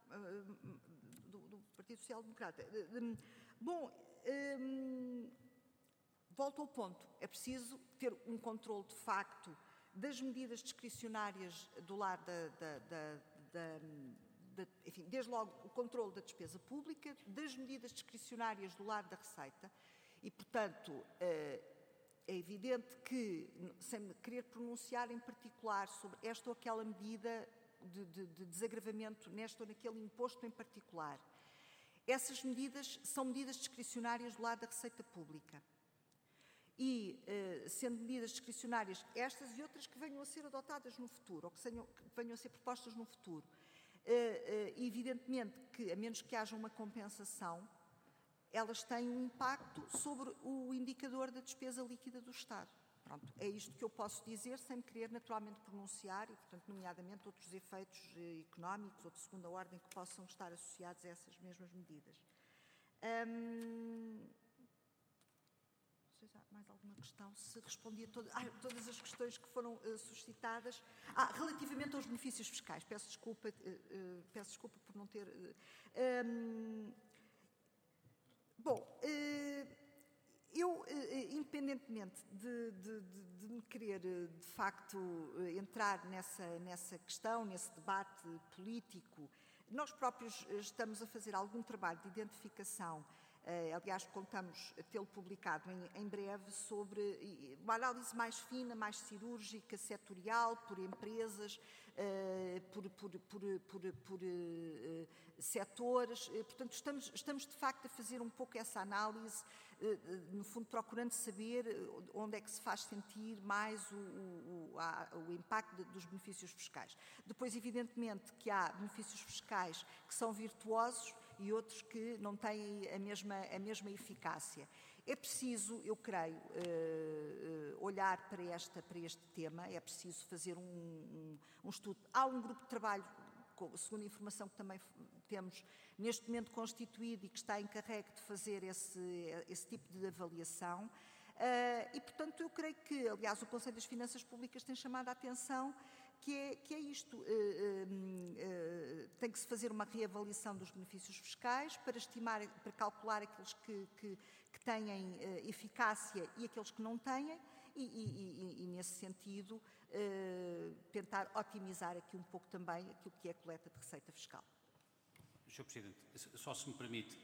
S2: do Partido Social Democrata. Volto ao ponto. É preciso ter um controle de facto das medidas discricionárias do lado enfim, desde logo o controle da despesa pública, das medidas discricionárias do lado da receita e, portanto, é evidente que, sem me querer pronunciar em particular sobre esta ou aquela medida de desagravamento neste ou naquele imposto em particular, essas medidas são medidas discricionárias do lado da receita pública. E, sendo medidas discricionárias estas e outras que venham a ser adotadas no futuro, ou que venham a ser propostas no futuro, evidentemente que, a menos que haja uma compensação, elas têm um impacto sobre o indicador da despesa líquida do Estado. Pronto, é isto que eu posso dizer, sem me querer naturalmente pronunciar, e, portanto, nomeadamente outros efeitos económicos ou de segunda ordem que possam estar associados a essas mesmas medidas. uma questão, se respondia todas as questões que foram suscitadas. Relativamente aos benefícios fiscais, peço desculpa por não ter... eu, independentemente de me querer, de facto, entrar nessa questão, nesse debate político, nós próprios estamos a fazer algum trabalho de identificação. Aliás, contamos tê-lo publicado em breve, sobre uma análise mais fina, mais cirúrgica, setorial, por empresas, por setores. Portanto, estamos de facto a fazer um pouco essa análise, no fundo procurando saber onde é que se faz sentir mais o impacto dos benefícios fiscais. Depois, evidentemente, que há benefícios fiscais que são virtuosos e outros que não têm a mesma eficácia. É preciso, eu creio, olhar para este tema, é preciso fazer um estudo. Há um grupo de trabalho, segundo a informação que também temos neste momento constituído e que está encarregue de fazer esse tipo de avaliação. E, portanto, eu creio que, aliás, o Conselho das Finanças Públicas tem chamado a atenção que é isto. Tem que se fazer uma reavaliação dos benefícios fiscais para calcular aqueles que têm eficácia e aqueles que não têm e nesse sentido, tentar otimizar aqui um pouco também aquilo que é a coleta de receita fiscal.
S9: Sr. Presidente, só se me permite...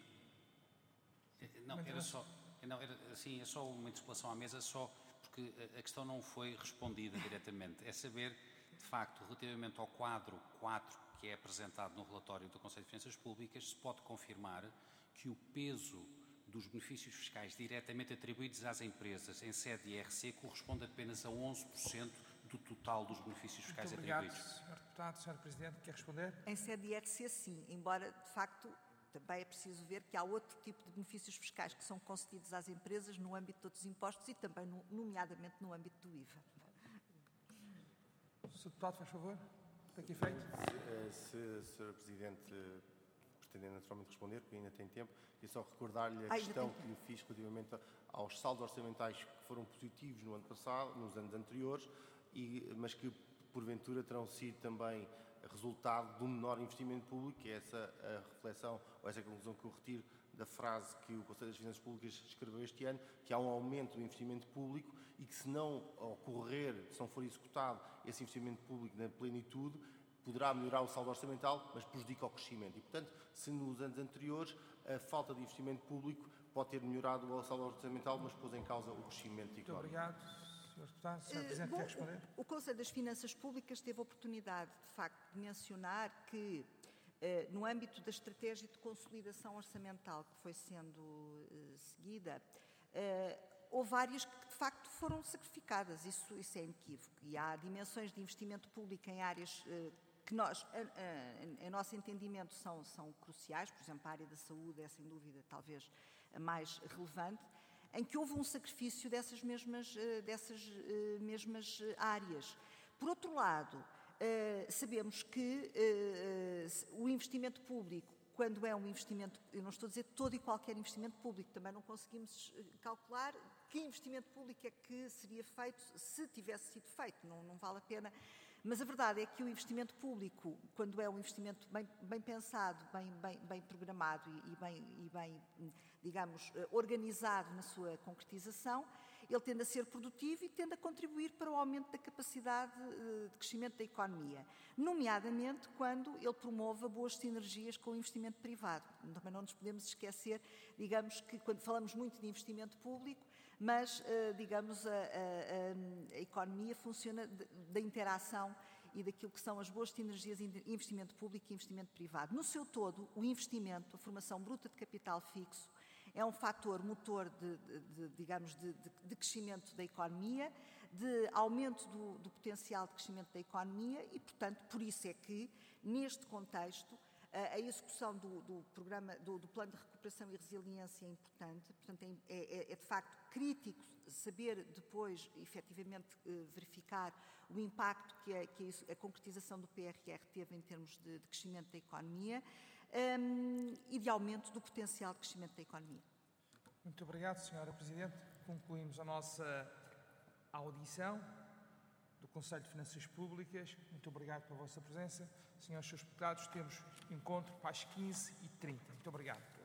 S9: é só uma interpelação à mesa, só porque a questão não foi respondida diretamente. É saber, de facto, relativamente ao quadro 4 que é apresentado no relatório do Conselho de Finanças Públicas, se pode confirmar que o peso dos benefícios fiscais diretamente atribuídos às empresas em sede de IRC corresponde apenas a 11% do total dos benefícios fiscais atribuídos.
S1: Muito obrigado, Sr. Deputado. Sr. Presidente, quer responder?
S2: Em sede de IRC, sim, embora, de facto, também é preciso ver que há outro tipo de benefícios fiscais que são concedidos às empresas no âmbito de outros impostos e também, nomeadamente, no âmbito do IVA.
S1: Sr. Deputado, faz favor. Para que efeito?
S11: Se Sr. Presidente pretender naturalmente responder, porque ainda tem tempo, e só recordar-lhe a questão que lhe fiz relativamente aos saldos orçamentais que foram positivos no ano passado, nos anos anteriores, mas que porventura terão sido também resultado de um menor investimento público, que é essa a reflexão, ou essa a conclusão que eu retiro da frase que o Conselho das Finanças Públicas escreveu este ano, que há um aumento do investimento público e que se não ocorrer, se não for executado esse investimento público na plenitude, poderá melhorar o saldo orçamental, mas prejudica o crescimento. E, portanto, se nos anos anteriores a falta de investimento público pode ter melhorado o saldo orçamental, mas pôs em causa o crescimento económico.
S1: Muito obrigado, Sr. Deputado. Sr. Presidente, quer responder?
S2: O Conselho das Finanças Públicas teve a oportunidade, de facto, de mencionar que, no âmbito da estratégia de consolidação orçamental que foi sendo seguida, houve áreas que, de facto, foram sacrificadas. Isso é inequívoco. E há dimensões de investimento público em áreas que nós, em nosso entendimento, são cruciais. Por exemplo, a área da saúde é, sem dúvida, talvez a mais relevante, em que houve um sacrifício dessas mesmas áreas. Por outro lado, sabemos que o investimento público, quando é um investimento, eu não estou a dizer todo e qualquer investimento público, também não conseguimos calcular que investimento público é que seria feito se tivesse sido feito, não vale a pena. Mas a verdade é que o investimento público, quando é um investimento bem pensado, bem programado e bem, digamos, organizado na sua concretização, ele tende a ser produtivo e tende a contribuir para o aumento da capacidade de crescimento da economia, nomeadamente quando ele promove boas sinergias com o investimento privado. Também não nos podemos esquecer, digamos, que quando falamos muito de investimento público, mas, digamos, a economia funciona da interação e daquilo que são as boas sinergias entre investimento público e investimento privado. No seu todo, o investimento, a formação bruta de capital fixo, é um fator motor de crescimento da economia, de aumento do potencial de crescimento da economia e, portanto, por isso é que, neste contexto, a execução do Plano de Recuperação e Resiliência é importante. Portanto, é de facto crítico saber depois, efetivamente, verificar o impacto que a concretização do PRR teve em termos de crescimento da economia e de aumento do potencial de crescimento da economia.
S1: Muito obrigado, Sra. Presidente. concluímos a nossa audição do Conselho de Finanças Públicas. Muito obrigado pela vossa presença. Senhores deputados, temos encontro para as 15h30. Muito obrigado.